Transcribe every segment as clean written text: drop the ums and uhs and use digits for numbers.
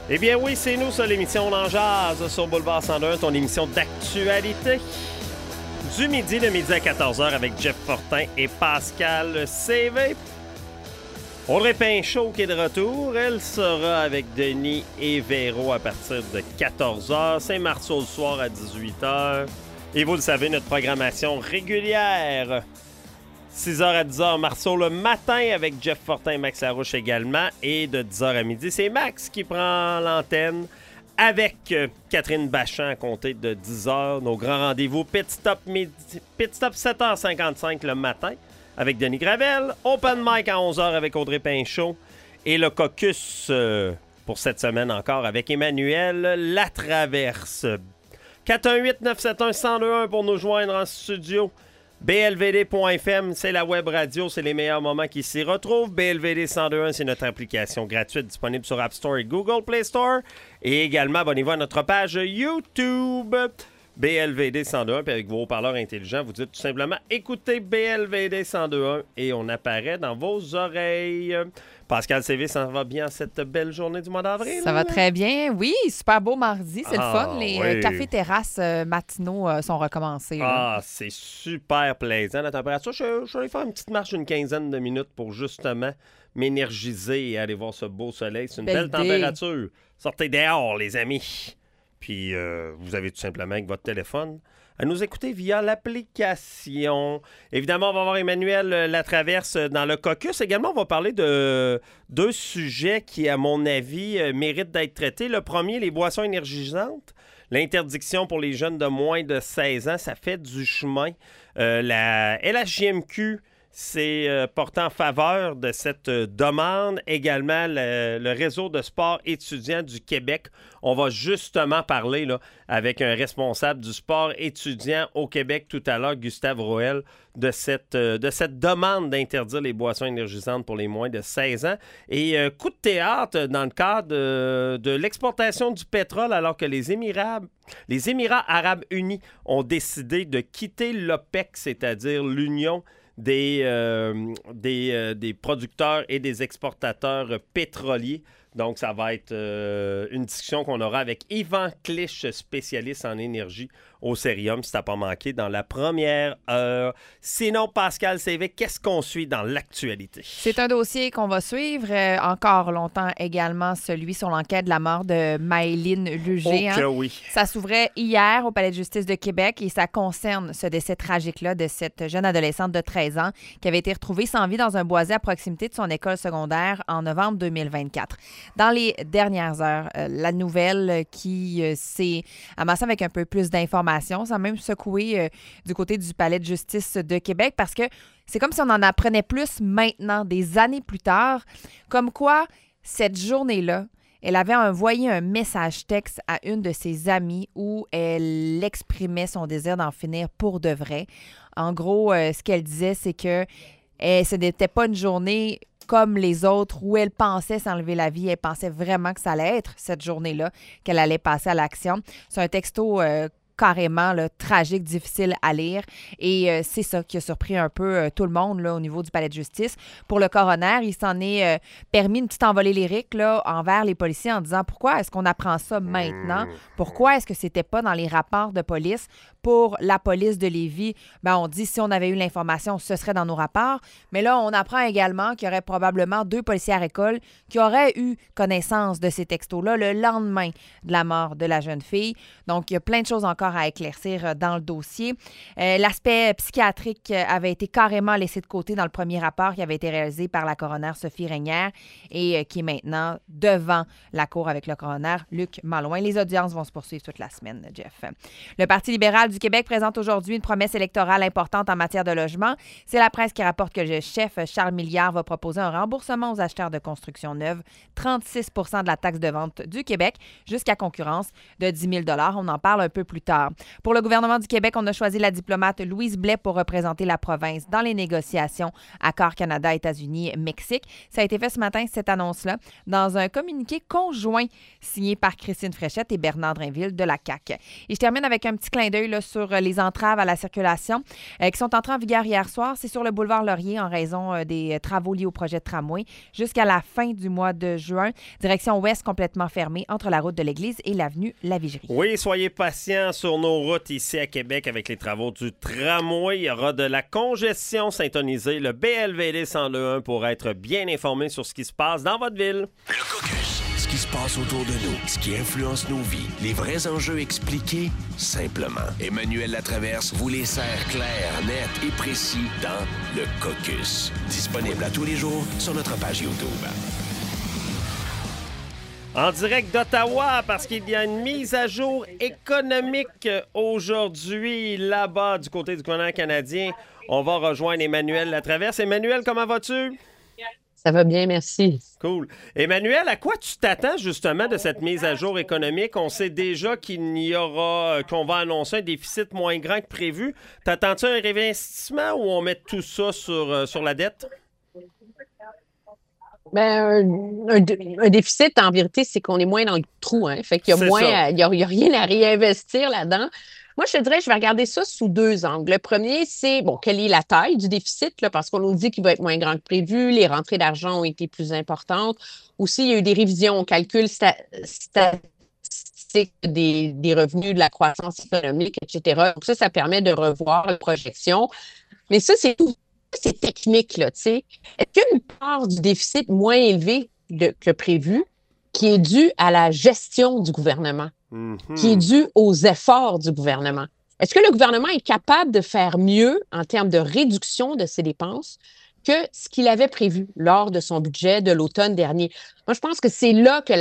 Eh bien oui, c'est nous, ça, l'émission On en jase sur Boulevard 102, ton émission d'actualité. Du midi, le midi à 14h avec Jeff Fortin et Pascal CV. Audrey Pinchot qui est de retour. Elle sera avec Denis et Véro à partir de 14h. Saint-Marceau le soir à 18h. Et vous le savez, notre programmation régulière. 6h à 10h, Marceau le matin avec Jeff Fortin et Max Larouche également. Et de 10h à midi, c'est Max qui prend l'antenne avec Catherine Bachand à compter de 10h. Nos grands rendez-vous, Pit Stop 7h55 le matin avec Denis Gravel. Open Mic à 11h avec Audrey Pinchot. Et le caucus pour cette semaine encore avec Emmanuel Latraverse. 418-971-1021 pour nous joindre en studio. BLVD.FM, c'est la web radio, c'est les meilleurs moments qui s'y retrouvent. BLVD 1021, c'est notre application gratuite disponible sur App Store et Google Play Store. Et également, abonnez-vous à notre page YouTube BLVD 102.1. Puis avec vos haut-parleurs intelligents, vous dites tout simplement écoutez BLVD 102.1 et on apparaît dans vos oreilles. Pascal CV, ça va bien cette belle journée du mois d'avril? Ça va très bien, oui. Super beau mardi, c'est le fun. Les oui. cafés-terrasses matinaux sont recommencés. C'est super plaisant la température. Je vais aller faire une petite marche d'une quinzaine de minutes pour justement m'énergiser et aller voir ce beau soleil. C'est une belle température. Sortez dehors, les amis. Puis vous avez tout simplement avec votre téléphone à nous écouter via l'application. Évidemment, on va voir Emmanuel Latraverse dans le caucus. Également, on va parler de deux sujets qui, à mon avis, méritent d'être traités. Le premier, les boissons énergisantes. L'interdiction pour les jeunes de moins de 16 ans, ça fait du chemin. La LHJMQ s'est porté en faveur de cette demande. Également, le réseau de sport étudiant du Québec. On va justement parler là, avec un responsable du sport étudiant au Québec tout à l'heure, Gustave Roel, de cette demande d'interdire les boissons énergisantes pour les moins de 16 ans. Et coup de théâtre dans le cadre de l'exportation du pétrole, alors que les Émirats arabes unis ont décidé de quitter l'OPEC, c'est-à-dire l'Union des producteurs et des exportateurs pétroliers. Donc, ça va être une discussion qu'on aura avec Yvan Clich, spécialiste en énergie au Cérium, si t'as pas manqué, dans la première heure. Sinon, Pascal CV, qu'est-ce qu'on suit dans l'actualité? C'est un dossier qu'on va suivre encore longtemps également, celui sur l'enquête de la mort de Maëlyn Lugé. Oui. Ça s'ouvrait hier au Palais de justice de Québec et ça concerne ce décès tragique-là de cette jeune adolescente de 13 ans qui avait été retrouvée sans vie dans un boisé à proximité de son école secondaire en novembre 2024. Dans les dernières heures, la nouvelle qui s'est amassée avec un peu plus d'informations, ça a même secoué du côté du Palais de justice de Québec parce que c'est comme si on en apprenait plus maintenant, des années plus tard, comme quoi cette journée-là, elle avait envoyé un message texte à une de ses amies où elle exprimait son désir d'en finir pour de vrai. En gros, ce qu'elle disait, c'est que ce n'était pas une journée comme les autres, où elle pensait s'enlever la vie. Elle pensait vraiment que ça allait être cette journée-là, qu'elle allait passer à l'action. C'est un texto carrément là, tragique, difficile à lire. Et c'est ça qui a surpris un peu tout le monde là, au niveau du palais de justice. Pour le coroner, il s'en est permis une petite envolée lyrique là, envers les policiers en disant pourquoi est-ce qu'on apprend ça maintenant? Pourquoi est-ce que c'était pas dans les rapports de police? Pour la police de Lévis, on dit si on avait eu l'information, ce serait dans nos rapports. Mais là, on apprend également qu'il y aurait probablement 2 policiers à l'école qui auraient eu connaissance de ces textos-là le lendemain de la mort de la jeune fille. Donc, il y a plein de choses encore à éclaircir dans le dossier. L'aspect psychiatrique avait été carrément laissé de côté dans le premier rapport qui avait été réalisé par la coroner Sophie Régnière et qui est maintenant devant la cour avec le coroner Luc Malouin. Les audiences vont se poursuivre toute la semaine, Jeff. Le Parti libéral du Québec présente aujourd'hui une promesse électorale importante en matière de logement. C'est la presse qui rapporte que le chef Charles Milliard va proposer un remboursement aux acheteurs de construction neuve, 36 % de la taxe de vente du Québec, jusqu'à concurrence de 10 000 $. On en parle un peu plus tard. Pour le gouvernement du Québec, on a choisi la diplomate Louise Blais pour représenter la province dans les négociations Accord Canada, États-Unis, Mexique. Ça a été fait ce matin, cette annonce-là, dans un communiqué conjoint signé par Christine Fréchette et Bernard Drainville de la CAQ. Et je termine avec un petit clin d'œil là, là, sur les entraves à la circulation qui sont entrées en vigueur hier soir. C'est sur le boulevard Laurier en raison des travaux liés au projet de tramway jusqu'à la fin du mois de juin. Direction ouest complètement fermée entre la route de l'Église et l'avenue La Vigerie. Oui, soyez patients sur nos routes ici à Québec avec les travaux du tramway. Il y aura de la congestion. Syntonisez le BLVD 102.1 pour être bien informé sur ce qui se passe dans votre ville. Le caucus, ce qui se passe autour de nous, ce qui influence nos vies, les vrais enjeux expliqués simplement. Emmanuel Latraverse vous les sert clairs, nets et précis dans Le Caucus. Disponible à tous les jours sur notre page YouTube. En direct d'Ottawa, parce qu'il y a une mise à jour économique aujourd'hui là-bas du côté du gouvernement canadien. On va rejoindre Emmanuel Latraverse. Emmanuel, comment vas-tu? Ça va bien, merci. Cool. Emmanuel, à quoi tu t'attends justement de cette mise à jour économique? On sait déjà qu'on va annoncer un déficit moins grand que prévu. T'attends-tu un réinvestissement ou on met tout ça sur la dette? Un déficit, en vérité, c'est qu'on est moins dans le trou. Hein? Fait qu'il y a moins, il y a rien à réinvestir là-dedans. Moi, je te dirais, je vais regarder ça sous deux angles. Le premier, c'est, quelle est la taille du déficit, là, parce qu'on nous dit qu'il va être moins grand que prévu, les rentrées d'argent ont été plus importantes. Aussi, il y a eu des révisions au calcul statistique des revenus, de la croissance économique, etc. Donc ça permet de revoir la projection. Mais ça, c'est tout. C'est technique, là, tu sais. Est-ce qu'il y a une part du déficit moins élevée que prévu qui est due à la gestion du gouvernement, qui est due aux efforts du gouvernement? Est-ce que le gouvernement est capable de faire mieux en termes de réduction de ses dépenses que ce qu'il avait prévu lors de son budget de l'automne dernier? Moi, je pense que c'est là que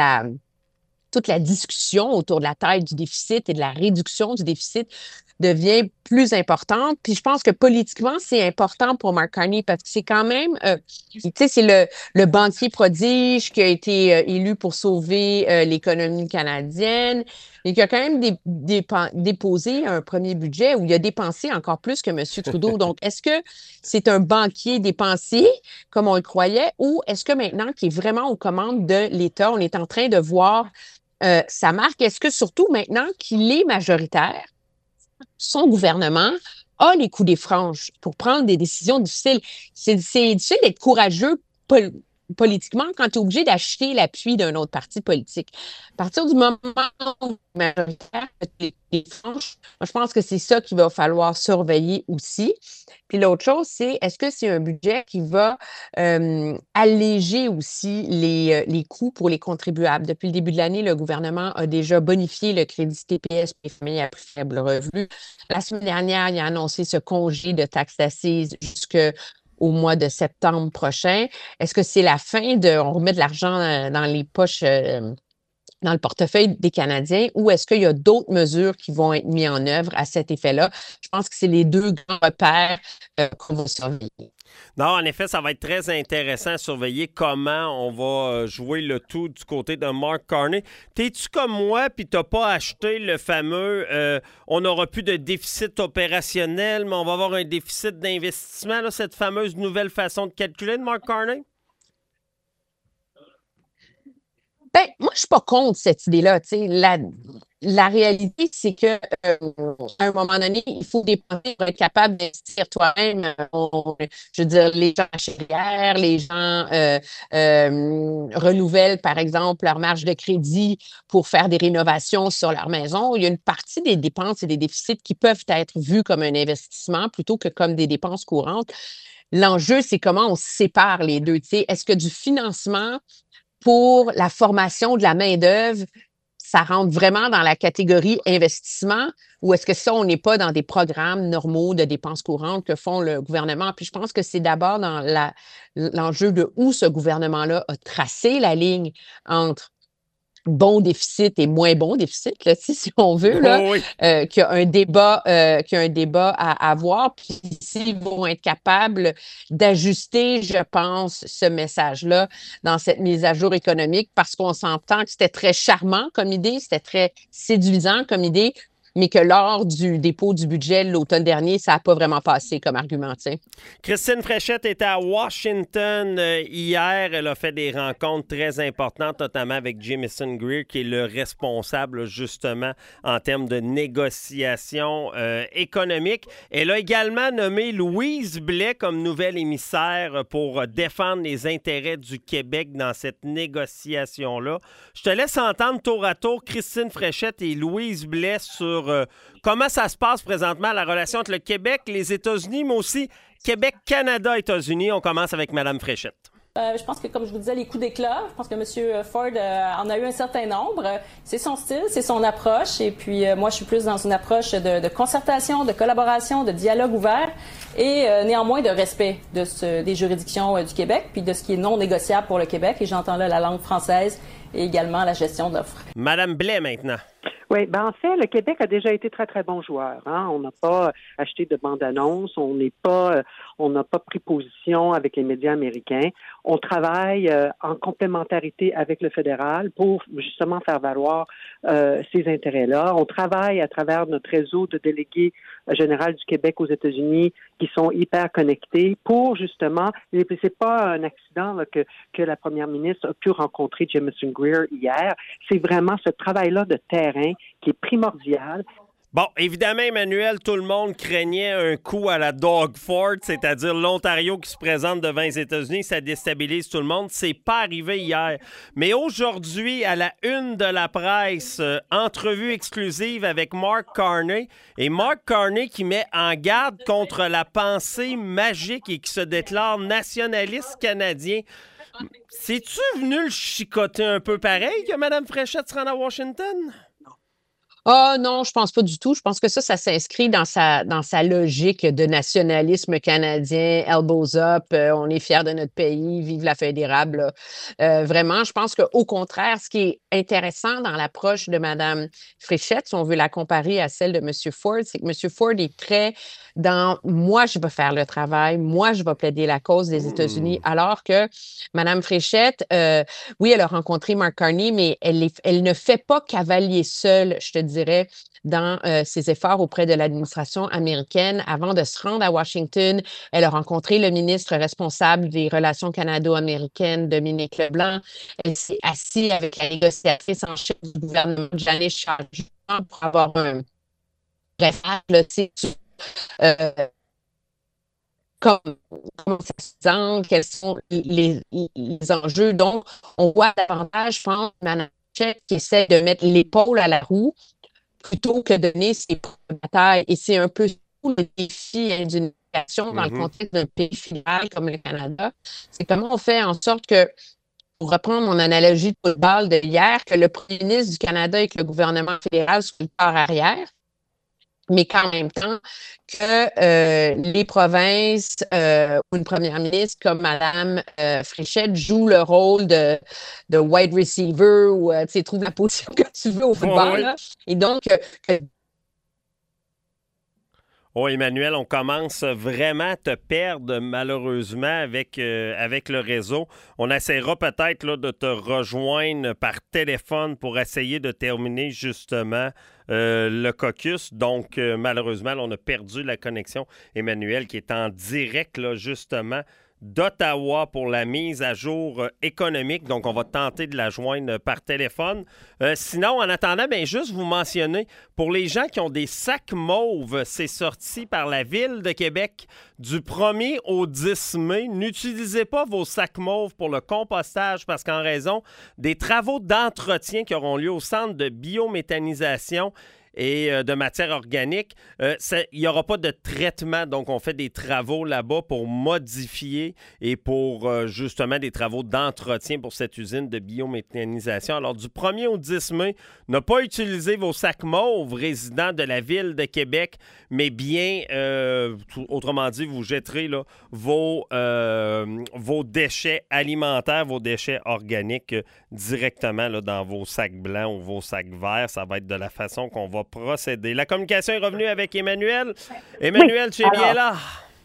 toute la discussion autour de la taille du déficit et de la réduction du déficit devient plus importante. Puis je pense que politiquement, c'est important pour Mark Carney parce que c'est quand même, tu sais, c'est le banquier prodige qui a été élu pour sauver l'économie canadienne et qui a quand même déposé un premier budget où il a dépensé encore plus que M. Trudeau. Donc, est-ce que c'est un banquier dépensier, comme on le croyait, ou est-ce que maintenant qu'il est vraiment aux commandes de l'État, on est en train de voir sa marque? Est-ce que surtout maintenant qu'il est majoritaire, son gouvernement a les coups des franges pour prendre des décisions difficiles? C'est difficile d'être courageux politiquement quand tu es obligé d'acheter l'appui d'un autre parti politique. À partir du moment où majoritaire, les franges, moi, je pense que c'est ça qu'il va falloir surveiller aussi. Puis l'autre chose, c'est est-ce que c'est un budget qui va alléger aussi les coûts pour les contribuables? Depuis le début de l'année, le gouvernement a déjà bonifié le crédit TPS pour les familles à plus faible revenu. La semaine dernière, il a annoncé ce congé de taxes d'assises jusqu'au mois de septembre prochain. Est-ce que c'est la fin on remet de l'argent dans les poches, dans le portefeuille des Canadiens, ou est-ce qu'il y a d'autres mesures qui vont être mises en œuvre à cet effet-là? Je pense que c'est les deux grands repères qu'on va surveiller. Non, en effet, ça va être très intéressant à surveiller comment on va jouer le tout du côté de Mark Carney. T'es-tu comme moi, puis t'as pas acheté le fameux on n'aura plus de déficit opérationnel, mais on va avoir un déficit d'investissement, là, cette fameuse nouvelle façon de calculer de Mark Carney? Moi, je suis pas contre cette idée-là. Tu sais, la réalité, c'est que à un moment donné, il faut dépenser pour être capable d'investir toi-même. Je veux dire, les gens achètent hier, les gens renouvellent, par exemple, leur marge de crédit pour faire des rénovations sur leur maison. Il y a une partie des dépenses et des déficits qui peuvent être vus comme un investissement plutôt que comme des dépenses courantes. L'enjeu, c'est comment on sépare les deux. Tu sais, est-ce que du financement pour la formation de la main-d'œuvre, ça rentre vraiment dans la catégorie investissement, ou est-ce que ça, on n'est pas dans des programmes normaux de dépenses courantes que font le gouvernement? Puis je pense que c'est d'abord dans l'enjeu de où ce gouvernement-là a tracé la ligne entre bon déficit et moins bon déficit, là, si on veut, là, oui. qu'il y a un débat, à avoir, puis s'ils vont être capables d'ajuster, je pense, ce message-là dans cette mise à jour économique, parce qu'on s'entend que c'était très charmant comme idée, c'était très séduisant comme idée, mais que lors du dépôt du budget l'automne dernier, ça n'a pas vraiment passé comme argument. T'sais. Christine Fréchette était à Washington hier. Elle a fait des rencontres très importantes, notamment avec Jamieson Greer, qui est le responsable justement en termes de négociations économiques. Elle a également nommé Louise Blais comme nouvelle émissaire pour défendre les intérêts du Québec dans cette négociation-là. Je te laisse entendre tour à tour Christine Fréchette et Louise Blais sur comment ça se passe présentement, la relation entre le Québec, les États-Unis, mais aussi Québec, Canada, États-Unis. On commence avec Mme Fréchette. Je pense que, comme je vous disais, les coups d'éclat, je pense que M. Ford en a eu un certain nombre. C'est son style, c'est son approche. Et puis, moi, je suis plus dans une approche de concertation, de collaboration, de dialogue ouvert et néanmoins de respect des juridictions du Québec puis de ce qui est non négociable pour le Québec. Et j'entends là la langue française et également la gestion d'offres. Mme Blais, maintenant. Oui, en fait, le Québec a déjà été très, très bon joueur. Hein? On n'a pas acheté de bande-annonce, on n'a pas pris position avec les médias américains. On travaille en complémentarité avec le fédéral pour justement faire valoir ces intérêts-là. On travaille à travers notre réseau de délégués généraux du Québec aux États-Unis qui sont hyper connectés pour justement, c'est pas un accident là, que la première ministre a pu rencontrer Jamieson Greer hier. C'est vraiment ce travail-là de terrain qui est primordial. Bon, évidemment, Emmanuel, tout le monde craignait un coup à la Doug Ford, c'est-à-dire l'Ontario qui se présente devant les États-Unis, ça déstabilise tout le monde. C'est pas arrivé hier. Mais aujourd'hui, à la une de la presse, entrevue exclusive avec Mark Carney. Et Mark Carney qui met en garde contre la pensée magique et qui se déclare nationaliste canadien. C'est-tu venu le chicoter un peu pareil que Mme Fréchette se rende à Washington? Ah non, je pense pas du tout. Je pense que ça s'inscrit dans sa logique de nationalisme canadien, elbows up, on est fiers de notre pays, vive la feuille d'érable. Vraiment, je pense qu'au contraire, ce qui est intéressant dans l'approche de Mme Fréchette, si on veut la comparer à celle de M. Ford, c'est que M. Ford est très dans « moi, je vais faire le travail, moi, je vais plaider la cause des États-Unis », alors que Mme Fréchette, oui, elle a rencontré Mark Carney, mais elle ne fait pas cavalier seule, je te dirais, dans ses efforts auprès de l'administration américaine. Avant de se rendre à Washington, elle a rencontré le ministre responsable des relations canado-américaines, Dominique Leblanc. Elle s'est assise avec la négociatrice en chef du gouvernement, Janice Char-Jean, pour avoir un bref, comment ça se sent, quels sont les enjeux. Donc, on voit davantage, je pense, Mme Fréchette qui essaie de mettre l'épaule à la roue plutôt que de donner ses propres batailles. Et c'est un peu tout le défi d'une nation dans le contexte d'un pays fédéral comme le Canada. C'est comment on fait en sorte que, pour reprendre mon analogie de football de hier, que le premier ministre du Canada et que le gouvernement fédéral soit le corps arrière, mais qu'en même temps que les provinces ou une première ministre comme Mme Fréchette joue le rôle de wide receiver ou trouve la position que tu veux au football. Là. Et donc, Oh, Emmanuel, on commence vraiment à te perdre malheureusement avec le réseau. On essaiera peut-être là, de te rejoindre par téléphone pour essayer de terminer justement le caucus. Donc, malheureusement, là, on a perdu la connexion. Emmanuel qui est en direct là, justement d'Ottawa pour la mise à jour économique. Donc, on va tenter de la joindre par téléphone. Sinon, en attendant, juste vous mentionner, pour les gens qui ont des sacs mauves, c'est sorti par la Ville de Québec du 1er au 10 mai. N'utilisez pas vos sacs mauves pour le compostage parce qu'en raison des travaux d'entretien qui auront lieu au centre de biométhanisation et de matière organique, il n'y aura pas de traitement. Donc, on fait des travaux là-bas pour modifier et pour justement des travaux d'entretien pour cette usine de biométhanisation. Alors, du 1er au 10 mai, ne pas utiliser vos sacs mauves résidents de la Ville de Québec, mais bien, autrement dit, vous jetterez là, vos déchets alimentaires, vos déchets organiques directement là, dans vos sacs blancs ou vos sacs verts. Ça va être de la façon qu'on va procéder. La communication est revenue avec Emmanuel. Emmanuel, tu es bien là?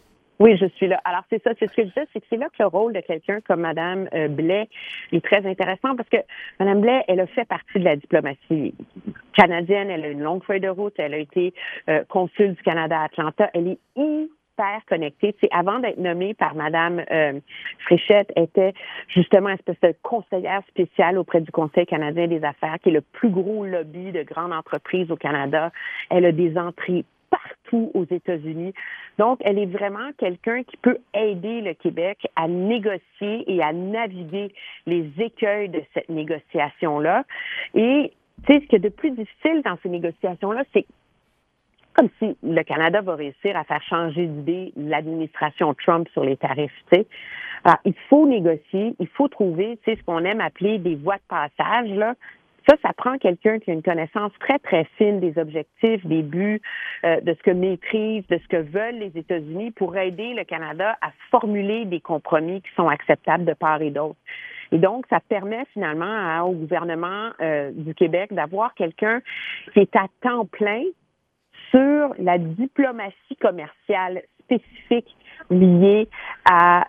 Oui, je suis là. Alors, c'est ça, c'est ce que je disais, c'est que c'est là que le rôle de quelqu'un comme Mme Blais est très intéressant parce que Mme Blais, elle a fait partie de la diplomatie canadienne, elle a une longue feuille de route, elle a été consul du Canada à Atlanta, elle est hyper connectée. Tu sais, avant d'être nommée par Mme Fréchette, elle était justement une espèce de conseillère spéciale auprès du Conseil canadien des affaires, qui est le plus gros lobby de grandes entreprises au Canada. Elle a des entrées partout aux États-Unis. Donc, elle est vraiment quelqu'un qui peut aider le Québec à négocier et à naviguer les écueils de cette négociation-là. Et, tu sais, ce qui est de plus difficile dans ces négociations-là, c'est comme si le Canada va réussir à faire changer d'idée l'administration Trump sur les tarifs, tu sais. Alors, il faut négocier, il faut trouver, tu sais, ce qu'on aime appeler des voies de passage, là. Ça prend quelqu'un qui a une connaissance très, très fine des objectifs, des buts, de ce que maîtrisent, de ce que veulent les États-Unis pour aider le Canada à formuler des compromis qui sont acceptables de part et d'autre. Et donc, ça permet finalement au gouvernement du Québec d'avoir quelqu'un qui est à temps plein sur la diplomatie commerciale spécifique liée à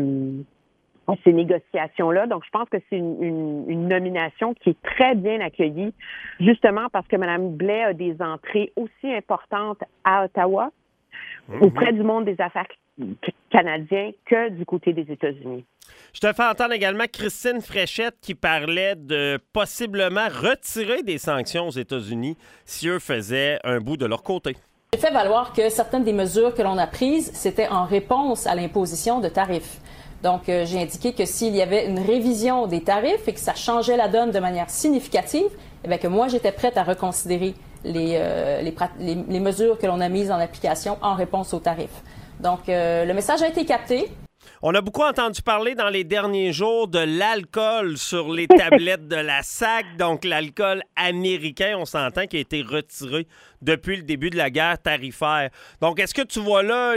ces négociations-là. Donc, je pense que c'est une nomination qui est très bien accueillie, justement parce que Mme Blais a des entrées aussi importantes à Ottawa, auprès du monde des affaires canadien que du côté des États-Unis. Je te fais entendre également Christine Fréchette qui parlait de possiblement retirer des sanctions aux États-Unis si eux faisaient un bout de leur côté. J'ai fait valoir que certaines des mesures que l'on a prises, c'était en réponse à l'imposition de tarifs. Donc, j'ai indiqué que s'il y avait une révision des tarifs et que ça changeait la donne de manière significative, eh bien que moi, j'étais prête à reconsidérer les mesures que l'on a mises en application en réponse aux tarifs. Donc, le message a été capté. On a beaucoup entendu parler dans les derniers jours de l'alcool sur les tablettes de la SAC, donc l'alcool américain, on s'entend, qui a été retiré depuis le début de la guerre tarifaire. Donc, est-ce que tu vois là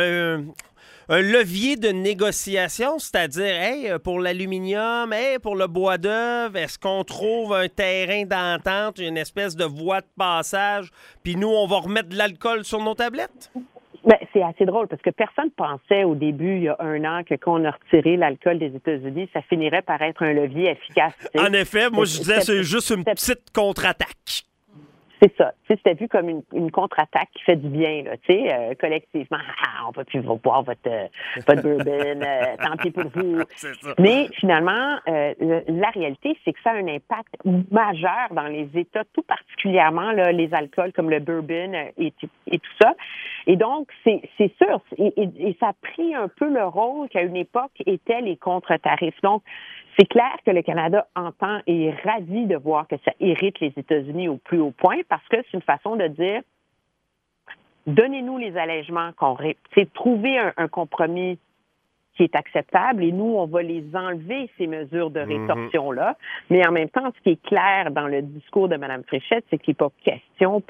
un levier de négociation, c'est-à-dire, hey, pour l'aluminium, hey, pour le bois d'œuvre, est-ce qu'on trouve un terrain d'entente, une espèce de voie de passage, puis nous, on va remettre de l'alcool sur nos tablettes? Ben, c'est assez drôle parce que personne pensait au début, il y a un an, que quand on a retiré l'alcool des États-Unis, ça finirait par être un levier efficace. T'sais. En effet, moi je disais c'est juste une petite contre-attaque. C'est ça. C'était vu comme une contre-attaque qui fait du bien, là, tu sais, collectivement. Ah, on va plus boire votre bourbon, tant pis pour vous. Mais finalement, la réalité, c'est que ça a un impact majeur dans les États, tout particulièrement là, les alcools comme le bourbon et tout ça. Et donc, c'est sûr, et ça a pris un peu le rôle qu'à une époque étaient les contre-tarifs. Donc, c'est clair que le Canada entend et est ravi de voir que ça irrite les États-Unis au plus haut point parce que c'est une façon de dire donnez-nous les allègements, trouver un compromis qui est acceptable et nous, on va les enlever, ces mesures de rétorsion-là. Mais en même temps, ce qui est clair dans le discours de Mme Fréchette, c'est qu'il n'est pas question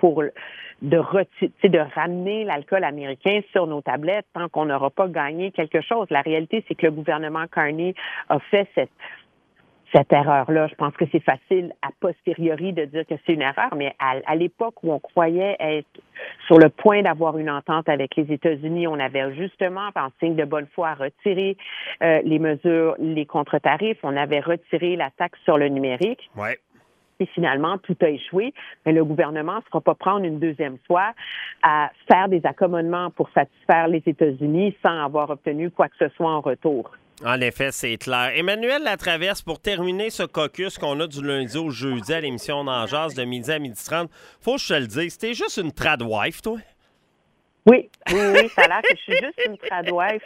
de ramener l'alcool américain sur nos tablettes tant qu'on n'aura pas gagné quelque chose. La réalité, c'est que le gouvernement Carney a fait cette erreur-là. Je pense que c'est facile a posteriori de dire que c'est une erreur, mais à l'époque où on croyait être sur le point d'avoir une entente avec les États-Unis, on avait justement, en signe de bonne foi, retiré les mesures, les contre-tarifs. On avait retiré la taxe sur le numérique. Ouais. Et finalement, tout a échoué. Mais le gouvernement ne se fera pas prendre une deuxième fois à faire des accommodements pour satisfaire les États-Unis sans avoir obtenu quoi que ce soit en retour. En effet, c'est clair. Emmanuel Latraverse, pour terminer ce caucus qu'on a du lundi au jeudi à l'émission Dans Jazz de midi à 12h30, faut que je te le dise, c'était juste une tradwife, toi? Oui, ça a l'air que je suis juste une tradwife.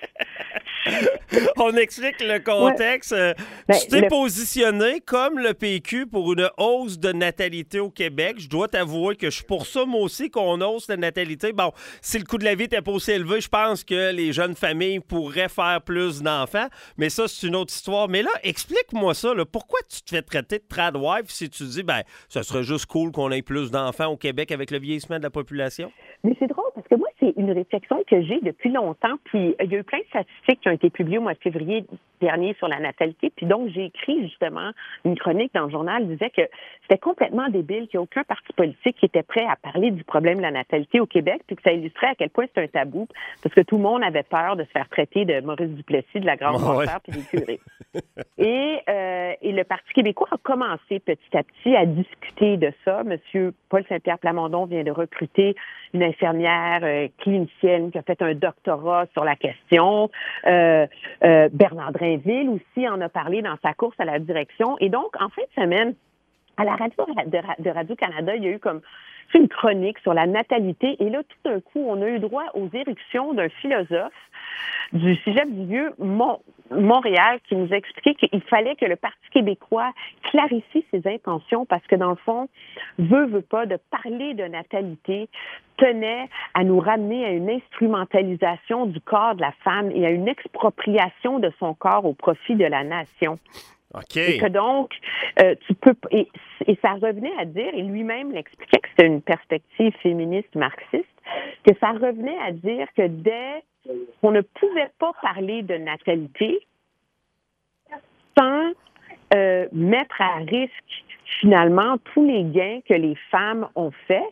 On explique le contexte. Ouais. Tu t'es positionné comme le PQ pour une hausse de natalité au Québec. Je dois t'avouer que je suis pour ça, moi aussi, qu'on hausse la natalité. Bon, si le coût de la vie n'était pas aussi élevé, je pense que les jeunes familles pourraient faire plus d'enfants. Mais ça, c'est une autre histoire. Mais là, explique-moi ça. Là. Pourquoi tu te fais traiter de tradwife si tu dis, ben, ça serait juste cool qu'on ait plus d'enfants au Québec avec le vieillissement de la population? Mais c'est drôle parce que moi, c'est une réflexion que j'ai depuis longtemps. Puis, il y a eu plein de statistiques qui ont été publiées au mois de février dernier sur la natalité. Puis donc, j'ai écrit justement une chronique dans le journal qui disait que c'était complètement débile qu'il n'y a aucun parti politique qui était prêt à parler du problème de la natalité au Québec, puis que ça illustrait à quel point c'est un tabou, parce que tout le monde avait peur de se faire traiter de Maurice Duplessis, de la grande menteur, puis des curés. Et le Parti québécois a commencé petit à petit à discuter de ça. Monsieur Paul Saint-Pierre Plamondon vient de recruter une infirmière clinicienne qui a fait un doctorat sur la question. Bernard Drainville aussi en a parlé dans sa course à la direction. Et donc, en fin de semaine, à la radio de Radio-Canada, il y a eu comme une chronique sur la natalité. Et là, tout d'un coup, on a eu droit aux éruptions d'un philosophe du Cégep du Vieux-Montréal qui nous expliquait qu'il fallait que le Parti québécois clarifie ses intentions parce que, dans le fond, veut pas, de parler de natalité tenait à nous ramener à une instrumentalisation du corps de la femme et à une expropriation de son corps au profit de la nation. Okay. Et que donc, et ça revenait à dire, et lui-même l'expliquait que c'était une perspective féministe marxiste, que ça revenait à dire que dès qu'on ne pouvait pas parler de natalité sans mettre à risque finalement tous les gains que les femmes ont faits.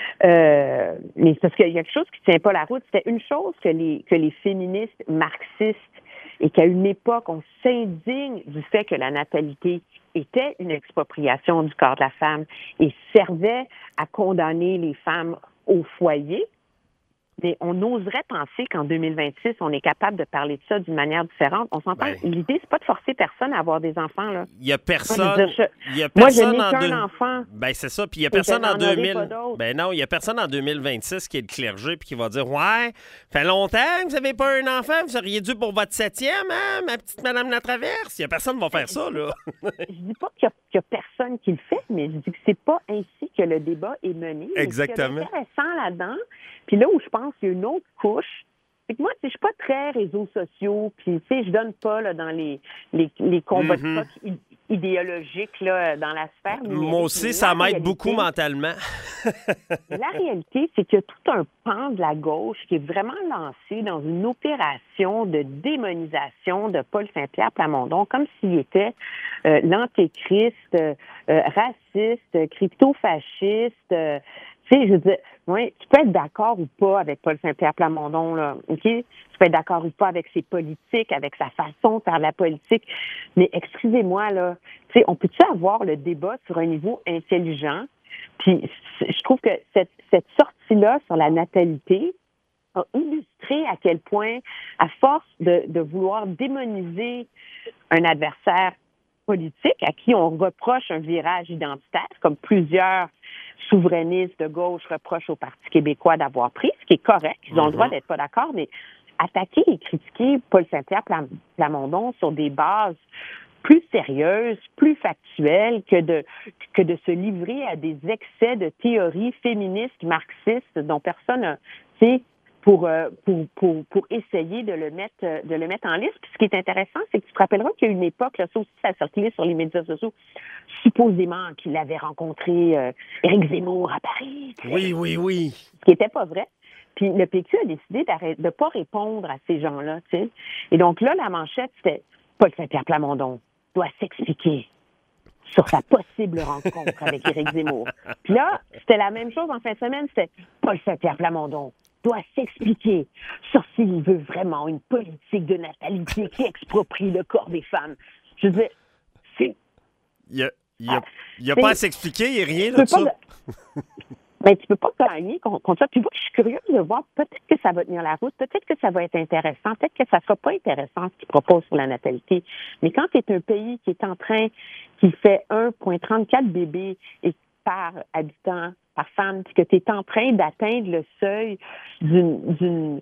Mais parce qu'il y a quelque chose qui ne tient pas la route. C'était une chose que les féministes marxistes et qu'à une époque, on s'indigne du fait que la natalité était une expropriation du corps de la femme et servait à condamner les femmes au foyer. Mais on oserait penser qu'en 2026, on est capable de parler de ça d'une manière différente. On s'entend, l'idée, c'est pas de forcer personne à avoir des enfants, là. Il y a personne. Moi, je n'ai qu'un enfant. Ben, c'est ça. Puis il y a personne en 2000. Ben non, il y a personne en 2026 qui est le clergé puis qui va dire ouais, fait longtemps que vous n'avez pas un enfant, vous seriez dû pour votre 7e, hein, ma petite Madame Latraverse. Il y a personne qui va faire ça, là. Je dis pas qu'il y a personne qui le fait, mais je dis que c'est pas ainsi que le débat est mené. Exactement. Ce qui est intéressant là-dedans, puis là où je pense qu'il y a une autre couche, c'est que moi, je suis pas très réseaux sociaux, puis tu sais, je donne pas là, dans les combats de coq idéologiques là, dans la sphère numérique. Moi aussi, ça m'aide beaucoup mentalement. La réalité, c'est qu'il y a tout un pan de la gauche qui est vraiment lancé dans une opération de démonisation de Paul Saint-Pierre Plamondon, comme s'il était l'antéchrist, raciste, crypto-fasciste. Tu sais, je veux dire, ouais, tu peux être d'accord ou pas avec Paul Saint-Pierre Plamondon, là, OK? Tu peux être d'accord ou pas avec ses politiques, avec sa façon de faire la politique. Mais excusez-moi, là, tu sais, on peut-tu avoir le débat sur un niveau intelligent? Puis je trouve que cette sortie-là sur la natalité a illustré à quel point, à force de vouloir démoniser un adversaire politique à qui on reproche un virage identitaire, comme plusieurs souverainistes de gauche reprochent au Parti québécois d'avoir pris, ce qui est correct, ils ont le droit d'être pas d'accord, mais attaquer et critiquer Paul Saint-Pierre Plamondon sur des bases plus sérieuses, plus factuelles que de se livrer à des excès de théories féministes, marxistes, dont personne n'a, tu sais, pour essayer de le mettre en liste. Puis ce qui est intéressant, c'est que tu te rappelleras qu'il y a une époque, là, ça aussi, ça a circulé sur les médias sociaux, supposément qu'il avait rencontré Éric Zemmour à Paris. Oui. Ce qui n'était pas vrai. Puis le PQ a décidé de ne pas répondre à ces gens-là, tu sais. Et donc là, la manchette, c'était Paul Saint-Pierre Plamondon doit s'expliquer sur sa possible rencontre avec Éric Zemmour. Puis là, c'était la même chose en fin de semaine, c'était Paul Saint-Pierre Plamondon doit s'expliquer sur s'il veut vraiment une politique de natalité qui exproprie le corps des femmes. Je veux dire, c'est... Il n'y a pas à s'expliquer, il n'y a rien de ça. Ben, tu peux pas gagner contre ça. Puis moi, je suis curieuse de voir, peut-être que ça va tenir la route, peut-être que ça va être intéressant, peut-être que ça sera pas intéressant ce qu'ils proposent sur la natalité. Mais quand tu es un pays qui fait 1,34 bébés par habitant, par femme, puis que tu es en train d'atteindre le seuil d'une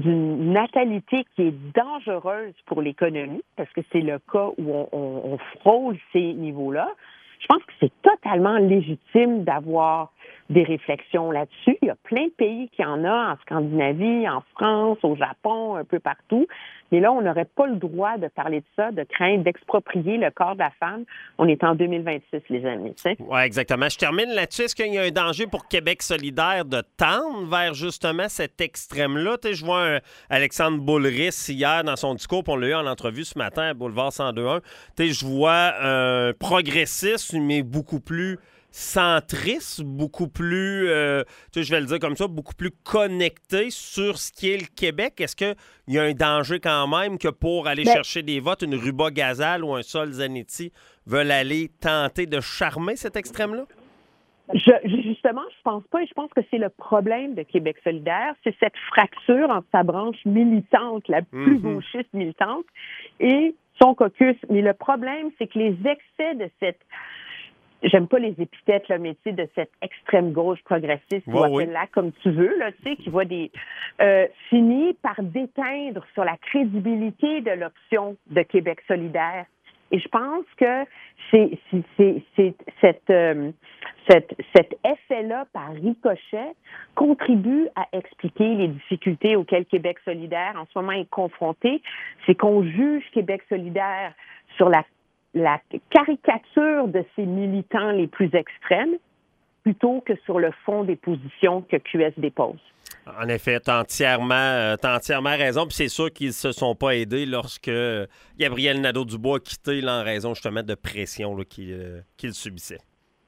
natalité qui est dangereuse pour l'économie, parce que c'est le cas où on frôle ces niveaux-là, je pense que c'est totalement légitime d'avoir des réflexions là-dessus. Il y a plein de pays qui en ont, en Scandinavie, en France, au Japon, un peu partout. Mais là, on n'aurait pas le droit de parler de ça, de craindre d'exproprier le corps de la femme. On est en 2026, les amis. Oui, exactement. Je termine là-dessus. Est-ce qu'il y a un danger pour Québec solidaire de tendre vers justement cet extrême-là? Tu sais, je vois Alexandre Boulris hier dans son discours, puis on l'a eu en entrevue ce matin à Boulevard 102.1. Tu sais, je vois un progressiste, mais beaucoup plus centriste, beaucoup plus, je vais le dire comme ça, beaucoup plus connecté sur ce qui est le Québec. Est-ce qu'il y a un danger quand même que pour aller chercher des votes, une Ruba Gazal ou un Sol Zanetti veulent aller tenter de charmer cet extrême-là? Justement, je pense pas, et je pense que c'est le problème de Québec solidaire, c'est cette fracture entre sa branche militante, la plus gauchiste militante, et son caucus. Mais le problème, c'est que les excès de cette... J'aime pas les épithètes, là, mais tu sais, de cette extrême gauche progressiste, ou appelle-la comme tu veux, là, tu sais, qui voit des finit par déteindre sur la crédibilité de l'option de Québec solidaire. Et je pense que c'est cet effet-là par ricochet contribue à expliquer les difficultés auxquelles Québec solidaire en ce moment est confronté. C'est qu'on juge Québec solidaire sur la caricature de ses militants les plus extrêmes plutôt que sur le fond des positions que QS dépose. En effet, t'as entièrement raison. Puis c'est sûr qu'ils ne se sont pas aidés lorsque Gabriel Nadeau-Dubois a quitté là, en raison justement de pression qu'il subissait.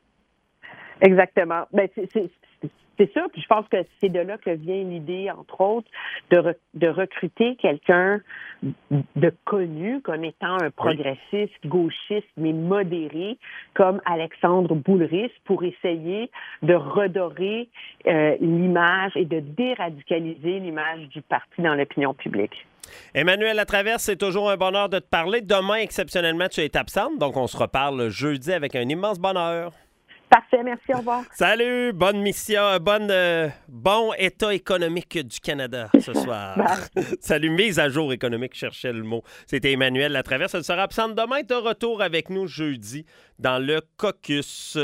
Exactement. Ben, c'est sûr, puis je pense que c'est de là que vient l'idée, entre autres, de recruter quelqu'un de connu comme étant un progressiste, gauchiste, mais modéré, comme Alexandre Boulris, pour essayer de redorer l'image et de déradicaliser l'image du parti dans l'opinion publique. Emmanuelle Latraverse, c'est toujours un bonheur de te parler. Demain, exceptionnellement, tu es absente, donc on se reparle jeudi avec un immense bonheur. Parfait, merci, au revoir. Salut, bonne mission, bon état économique du Canada ce soir. Salut, mise à jour économique, je cherchais le mot. C'était Emmanuelle Latraverse, elle sera absente demain, de retour avec nous jeudi dans le caucus.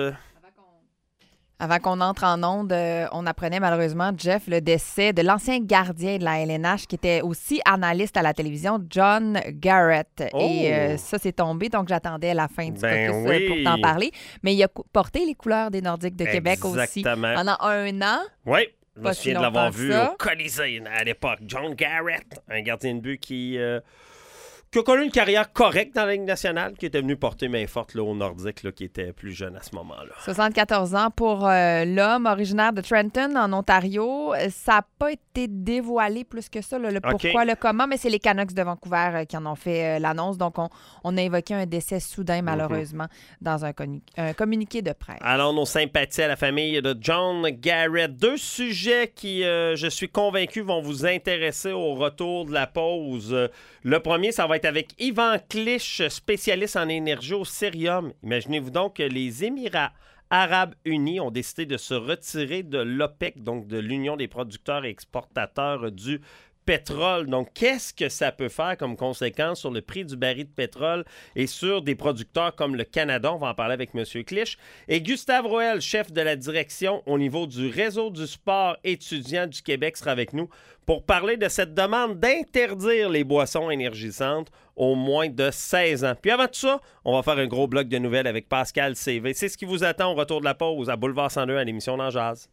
Avant qu'on entre en onde, on apprenait malheureusement, Jeff, le décès de l'ancien gardien de la LNH qui était aussi analyste à la télévision, John Garrett. Oh. Et ça, c'est tombé, donc j'attendais la fin du caucus pour t'en parler. Mais il a porté les couleurs des Nordiques de Québec aussi pendant 1 an. Oui, je me souviens de l'avoir vu au Colisée à l'époque. John Garrett, un gardien de but qui a connu une carrière correcte dans la Ligue nationale, qui était venu porter main forte là, au Nordique, là, qui était plus jeune à ce moment-là. 74 ans pour l'homme originaire de Trenton, en Ontario. Ça n'a pas été dévoilé plus que ça, là, le pourquoi, le comment, mais c'est les Canucks de Vancouver qui en ont fait l'annonce. Donc, on a évoqué un décès soudain, malheureusement, dans un communiqué de presse. Alors, nos sympathies à la famille de John Garrett. 2 sujets qui, je suis convaincu, vont vous intéresser au retour de la pause. Le premier, ça va être avec Yvan Clich, spécialiste en énergie au Cerium. Imaginez-vous donc que les Émirats arabes unis ont décidé de se retirer de l'OPEC, donc de l'Union des producteurs et exportateurs du pétrole. Donc, qu'est-ce que ça peut faire comme conséquence sur le prix du baril de pétrole et sur des producteurs comme le Canada? On va en parler avec M. Clich. Et Gustave Roel, chef de la direction au niveau du réseau du sport étudiant du Québec, sera avec nous pour parler de cette demande d'interdire les boissons énergisantes aux moins de 16 ans. Puis avant tout ça, on va faire un gros bloc de nouvelles avec Pascal CV. C'est ce qui vous attend au retour de la pause à Boulevard 102 à l'émission Dans Jazz.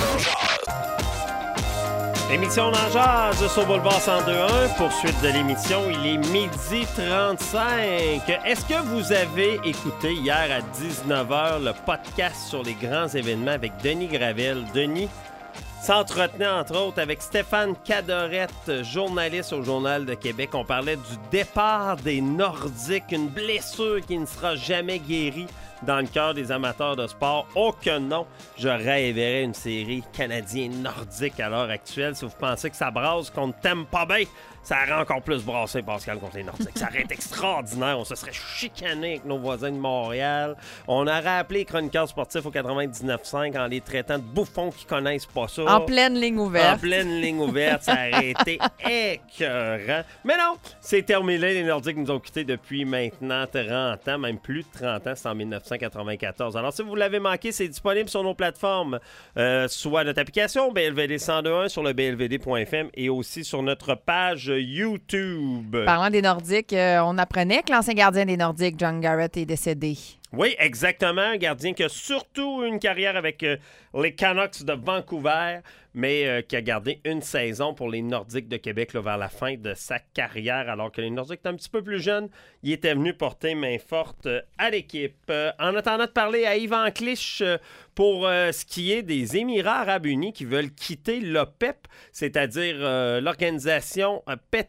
L'émission Dans Jazz sur Boulevard 102.1. Poursuite de l'émission, il est 12h35. Est-ce que vous avez écouté hier à 19h le podcast sur les grands événements avec Denis Gravel? Denis s'entretenait entre autres avec Stéphane Cadorette, journaliste au Journal de Québec. On parlait du départ des Nordiques, une blessure qui ne sera jamais guérie dans le cœur des amateurs de sport. Oh que non! Je rêverais une série canadienne-nordique à l'heure actuelle. Si vous pensez que ça brasse contre Tampa Bay, ça aurait encore plus brassé, Pascal, contre les Nordiques. Ça aurait été extraordinaire. On se serait chicané avec nos voisins de Montréal. On aurait appelé les chroniqueurs sportifs au 99.5 en les traitant de bouffons qui connaissent pas ça. En pleine ligne ouverte. En pleine ligne ouverte. Ça aurait été écœurant. Mais non, c'est terminé. Les Nordiques nous ont quittés depuis maintenant 30 ans, même plus de 30 ans. C'est en 1900. 1994. Alors, si vous l'avez manqué, c'est disponible sur nos plateformes, soit notre application BLVD 102.1 sur le blvd.fm et aussi sur notre page YouTube. Parlant des Nordiques, on apprenait que l'ancien gardien des Nordiques, John Garrett, est décédé. Oui, exactement. Un gardien qui a surtout une carrière avec les Canucks de Vancouver, mais qui a gardé une saison pour les Nordiques de Québec là, vers la fin de sa carrière, alors que les Nordiques étaient un petit peu plus jeunes. Il était venu porter main forte à l'équipe. En attendant de parler à Yvan Clich pour ce qui est des Émirats arabes unis qui veulent quitter l'OPEP, c'est-à-dire l'organisation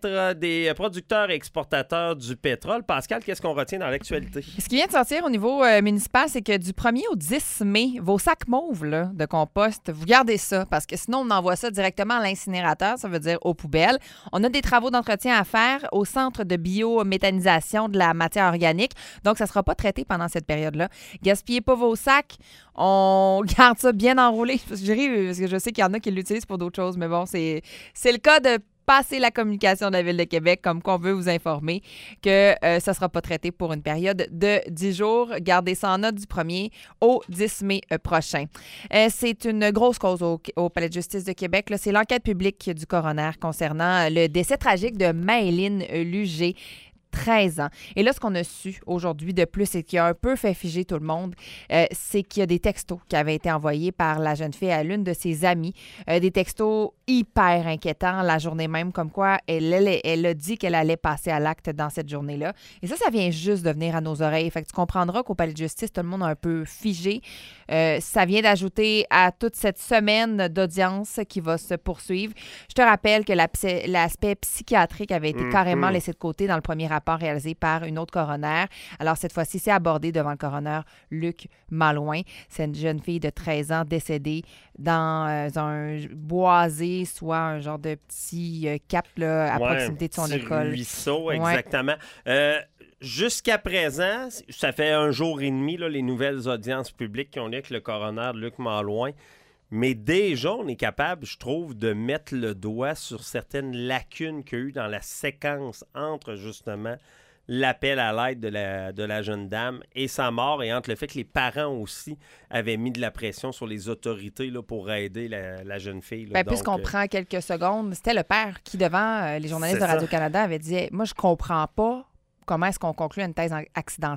des producteurs et exportateurs du pétrole. Pascal, qu'est-ce qu'on retient dans l'actualité? Ce qui vient de sortir au niveau municipal, c'est que du 1er au 10 mai, vos sacs mauves là, de compost, vous gardez ça parce que sinon, on envoie ça directement à l'incinérateur, ça veut dire aux poubelles. On a des travaux d'entretien à faire au centre de biométhanisation de la matière organique, donc ça ne sera pas traité pendant cette période-là. Gaspillez pas vos sacs, on garde ça bien enroulé. Je ris parce que je sais qu'il y en a qui l'utilisent pour d'autres choses, mais bon, c'est le cas de passer la communication de la Ville de Québec, comme qu'on veut vous informer que ça ne sera pas traité pour une période de 10 jours. Gardez ça en note du 1er au 10 mai prochain. C'est une grosse cause au Palais de justice de Québec. Là, c'est l'enquête publique du coroner concernant le décès tragique de Maëlyn Lugé. 13 ans. Et là, ce qu'on a su aujourd'hui de plus et qui a un peu fait figer tout le monde, c'est qu'il y a des textos qui avaient été envoyés par la jeune fille à l'une de ses amies. Des textos hyper inquiétants la journée même, comme quoi elle a dit qu'elle allait passer à l'acte dans cette journée-là. Et ça vient juste de venir à nos oreilles. Fait que tu comprendras qu'au Palais de justice, tout le monde a un peu figé. Ça vient d'ajouter à toute cette semaine d'audience qui va se poursuivre. Je te rappelle que l'aspect psychiatrique avait été carrément laissé de côté dans le premier rapport réalisé par une autre coroner. Alors, cette fois-ci, c'est abordé devant le coroner Luc Malouin. C'est une jeune fille de 13 ans décédée dans un boisé, soit un genre de petit cap là, à proximité de son école. Ruisseau, exactement. Jusqu'à présent, ça fait un jour et demi, là, les nouvelles audiences publiques qui ont lieu avec le coroner Luc Malouin. Mais déjà, on est capable, je trouve, de mettre le doigt sur certaines lacunes qu'il y a eu dans la séquence entre, justement, l'appel à l'aide de la jeune dame et sa mort, et entre le fait que les parents aussi avaient mis de la pression sur les autorités là, pour aider la jeune fille. Là. Puisqu'on prend quelques secondes, c'était le père qui, devant les journalistes de Radio-Canada, avait dit « Moi, je comprends pas comment est-ce qu'on conclut une thèse accidentelle. »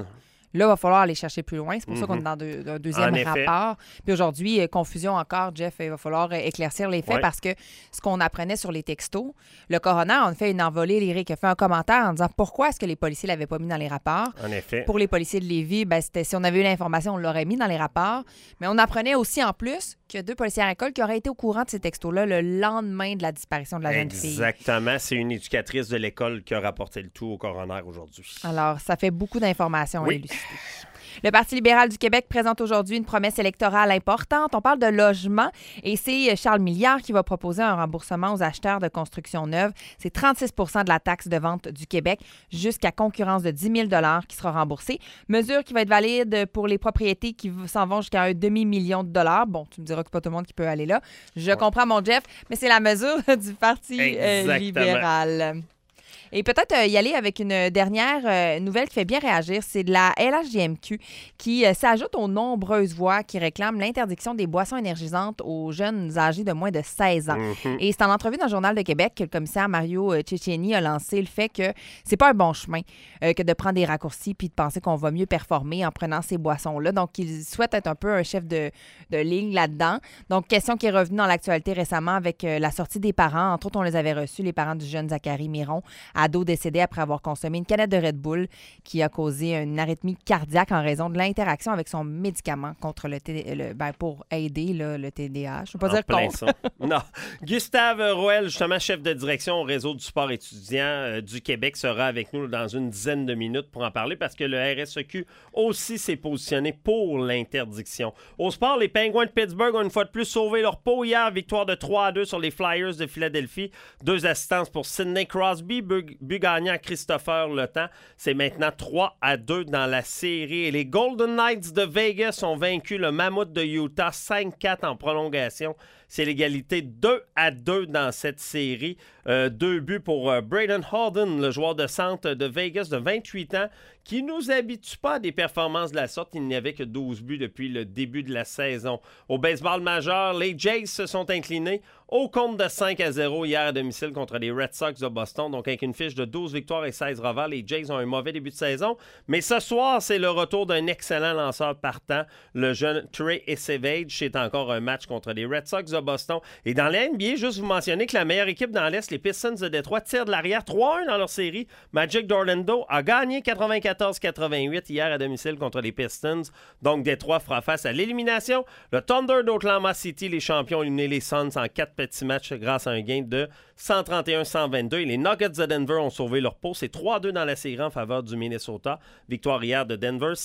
Là, il va falloir aller chercher plus loin. C'est pour ça qu'on est dans un deuxième rapport. Puis aujourd'hui, confusion encore, Jeff, il va falloir éclaircir les faits parce que ce qu'on apprenait sur les textos, le coroner a fait une envolée lyrique, a fait un commentaire en disant pourquoi est-ce que les policiers ne l'avaient pas mis dans les rapports. En effet. Pour les policiers de Lévis, c'était si on avait eu l'information, on l'aurait mis dans les rapports. Mais on apprenait aussi en plus qu'il y a 2 policiers à l'école qui auraient été au courant de ces textos-là le lendemain de la disparition de la jeune fille. Exactement. C'est une éducatrice de l'école qui a rapporté le tout au coroner aujourd'hui. Alors, ça fait beaucoup d'informations à élucider. Le Parti libéral du Québec présente aujourd'hui une promesse électorale importante. On parle de logement et c'est Charles Milliard qui va proposer un remboursement aux acheteurs de construction neuve. C'est 36 % de la taxe de vente du Québec jusqu'à concurrence de 10 000 $ qui sera remboursée. Mesure qui va être valide pour les propriétés qui s'en vont jusqu'à $1 demi-million. Bon, tu me diras que c'est pas tout le monde qui peut aller là. Je comprends, mon Jeff, mais c'est la mesure du Parti libéral. Et peut-être y aller avec une dernière nouvelle qui fait bien réagir, c'est de la LHJMQ qui s'ajoute aux nombreuses voix qui réclament l'interdiction des boissons énergisantes aux jeunes âgés de moins de 16 ans. Et c'est en entrevue dans le Journal de Québec que le commissaire Mario Cecchini a lancé le fait que c'est pas un bon chemin que de prendre des raccourcis puis de penser qu'on va mieux performer en prenant ces boissons-là. Donc, il souhaite être un peu un chef de ligne là-dedans. Donc, question qui est revenue dans l'actualité récemment avec la sortie des parents. Entre autres, on les avait reçus, les parents du jeune Zachary Miron, ado décédé après avoir consommé une canette de Red Bull qui a causé une arythmie cardiaque en raison de l'interaction avec son médicament contre pour aider le TDAH. Je ne veux pas dire contre. Non. Gustave Roel, justement, chef de direction au réseau du sport étudiant du Québec, sera avec nous dans une dizaine de minutes pour en parler parce que le RSEQ aussi s'est positionné pour l'interdiction. Au sport, les Penguins de Pittsburgh ont une fois de plus sauvé leur peau hier. Victoire de 3-2 sur les Flyers de Philadelphie. 2 assistances pour Sidney Crosby, but gagnant Christopher Le Temps. C'est maintenant 3-2 dans la série. Et les Golden Knights de Vegas ont vaincu le Mammouth de Utah 5-4 en prolongation. C'est l'égalité 2-2 dans cette série. 2 buts pour Braden Holden, le joueur de centre de Vegas de 28 ans, qui ne nous habitue pas à des performances de la sorte. Il n'y avait que 12 buts depuis le début de la saison. Au baseball majeur, les Jays se sont inclinés au compte de 5-0 hier à domicile contre les Red Sox de Boston. Donc, avec une fiche de 12 victoires et 16 revers, les Jays ont un mauvais début de saison. Mais ce soir, c'est le retour d'un excellent lanceur partant. Le jeune Trey Esevage. C'est encore un match contre les Red Sox de Boston. Et dans la NBA, juste vous mentionner que la meilleure équipe dans l'Est, les Pistons de Détroit, tirent de l'arrière 3-1 dans leur série. Magic d'Orlando a gagné 94-88 hier à domicile contre les Pistons. Donc, Détroit fera face à l'élimination. Le Thunder d'Oklahoma City, les champions, ont éliminé les Suns en 4 petits matchs grâce à un gain de 131-122. Et les Nuggets de Denver ont sauvé leur peau. C'est 3-2 dans la série en faveur du Minnesota. Victoire hier de Denver,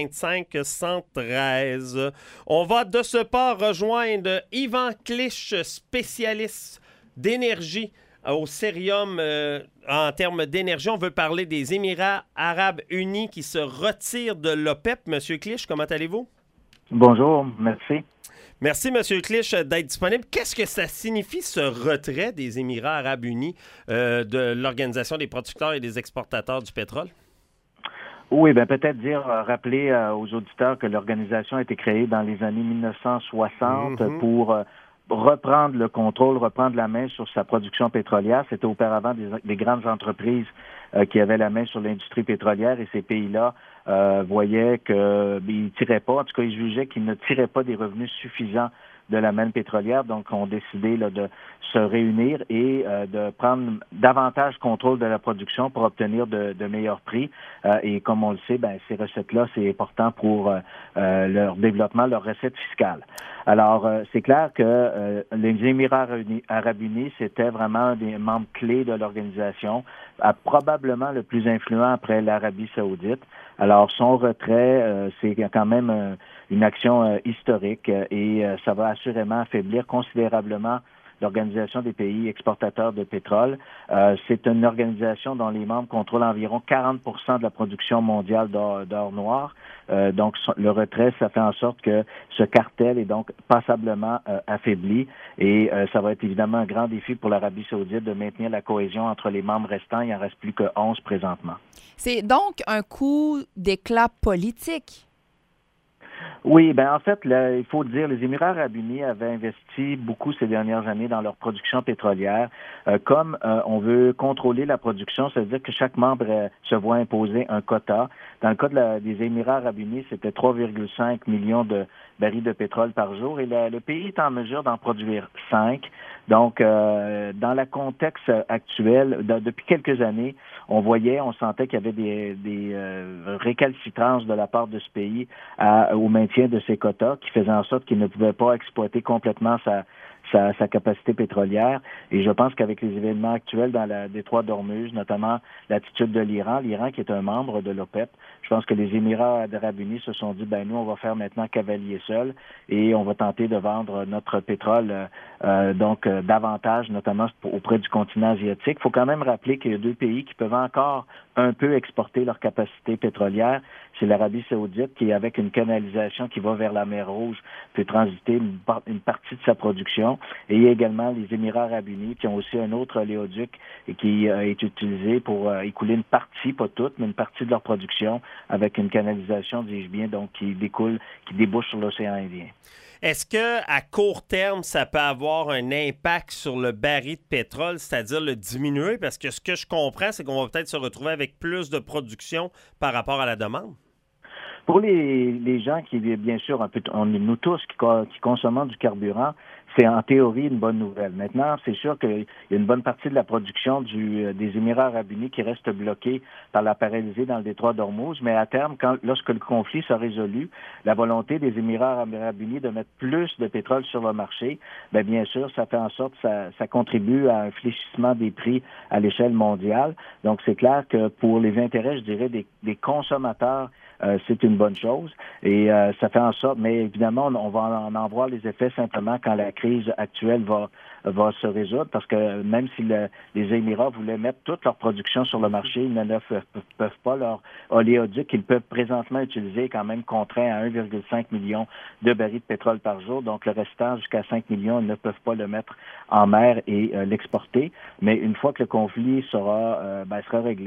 125-113. On va de ce pas rejoindre Yvan Clich, spécialiste d'énergie au Cerium en termes d'énergie. On veut parler des Émirats arabes unis qui se retirent de l'OPEP. Monsieur Clich, comment allez-vous? Bonjour, merci. Merci, M. Clich, d'être disponible. Qu'est-ce que ça signifie, ce retrait des Émirats arabes unis de l'Organisation des producteurs et des exportateurs du pétrole? Oui, bien peut-être rappeler aux auditeurs que l'organisation a été créée dans les années 1960 pour reprendre le contrôle, reprendre la main sur sa production pétrolière. C'était auparavant des grandes entreprises qui avaient la main sur l'industrie pétrolière et ces pays-là voyaient qu'ils ne tiraient pas, en tout cas ils jugeaient qu'ils ne tiraient pas des revenus suffisants de la manne pétrolière, donc ont décidé de se réunir et de prendre davantage contrôle de la production pour obtenir de meilleurs prix. Et comme on le sait, ces recettes-là, c'est important pour leur développement, leur recette fiscale. Alors, c'est clair que les Émirats arabes unis, c'était vraiment un des membres clés de l'organisation, probablement le plus influent après l'Arabie saoudite. Alors, son retrait, c'est quand même une action historique et ça va assurément affaiblir considérablement l'Organisation des pays exportateurs de pétrole. C'est une organisation dont les membres contrôlent environ 40% de la production mondiale d'or noir. Donc, le retrait, ça fait en sorte que ce cartel est donc passablement affaibli et ça va être évidemment un grand défi pour l'Arabie saoudite de maintenir la cohésion entre les membres restants. Il n'en reste plus que 11 présentement. C'est donc un coup d'éclat politique. Oui, en fait, il faut dire, les Émirats arabes unis avaient investi beaucoup ces dernières années dans leur production pétrolière. Comme on veut contrôler la production, ça veut dire que chaque membre se voit imposer un quota. Dans le cas des Émirats arabes unis, c'était 3,5 millions de barils de pétrole par jour et le pays est en mesure d'en produire 5. Donc, dans le contexte actuel, depuis quelques années, on sentait qu'il y avait des récalcitrances de la part de ce pays au maintien de ses quotas qui faisaient en sorte qu'il ne pouvait pas exploiter complètement sa capacité pétrolière. Et je pense qu'avec les événements actuels dans la détroit d'Ormuz, notamment l'attitude de l'Iran qui est un membre de l'OPEP, je pense que les Émirats arabes unis se sont dit, nous, on va faire maintenant cavalier seul et on va tenter de vendre notre pétrole davantage, notamment auprès du continent asiatique. Il faut quand même rappeler qu'il y a 2 pays qui peuvent encore un peu exporter leur capacité pétrolière. C'est l'Arabie saoudite qui, avec une canalisation qui va vers la mer Rouge, peut transiter une partie de sa production. Et il y a également les Émirats arabes unis qui ont aussi un autre oléoduc qui est utilisé pour écouler une partie, pas toute, mais une partie de leur production avec une canalisation, dis-je bien, donc qui débouche sur l'océan Indien. Est-ce qu'à court terme, ça peut avoir un impact sur le baril de pétrole, c'est-à-dire le diminuer? Parce que ce que je comprends, c'est qu'on va peut-être se retrouver avec plus de production par rapport à la demande. Pour les gens qui, bien sûr, nous tous qui consommons du carburant, c'est en théorie une bonne nouvelle. Maintenant, c'est sûr qu'il y a une bonne partie de la production des Émirats arabes unis qui reste bloquée par la paralysée dans le détroit d'Ormuz, mais à terme, lorsque le conflit sera résolu, la volonté des Émirats arabes unis de mettre plus de pétrole sur le marché, bien sûr, ça fait en sorte que ça contribue à un fléchissement des prix à l'échelle mondiale. Donc, c'est clair que pour les intérêts, je dirais, des consommateurs, c'est une bonne chose et ça fait en sorte, mais évidemment, on va en voir les effets simplement quand la crise actuelle va se résoudre parce que même si les Émirats voulaient mettre toute leur production sur le marché, ils ne peuvent pas. Leur oléoduc qu'ils peuvent présentement utiliser est quand même contraint à 1,5 million de barils de pétrole par jour, donc le restant jusqu'à 5 millions, ils ne peuvent pas le mettre en mer et l'exporter. Mais une fois que le conflit sera réglé,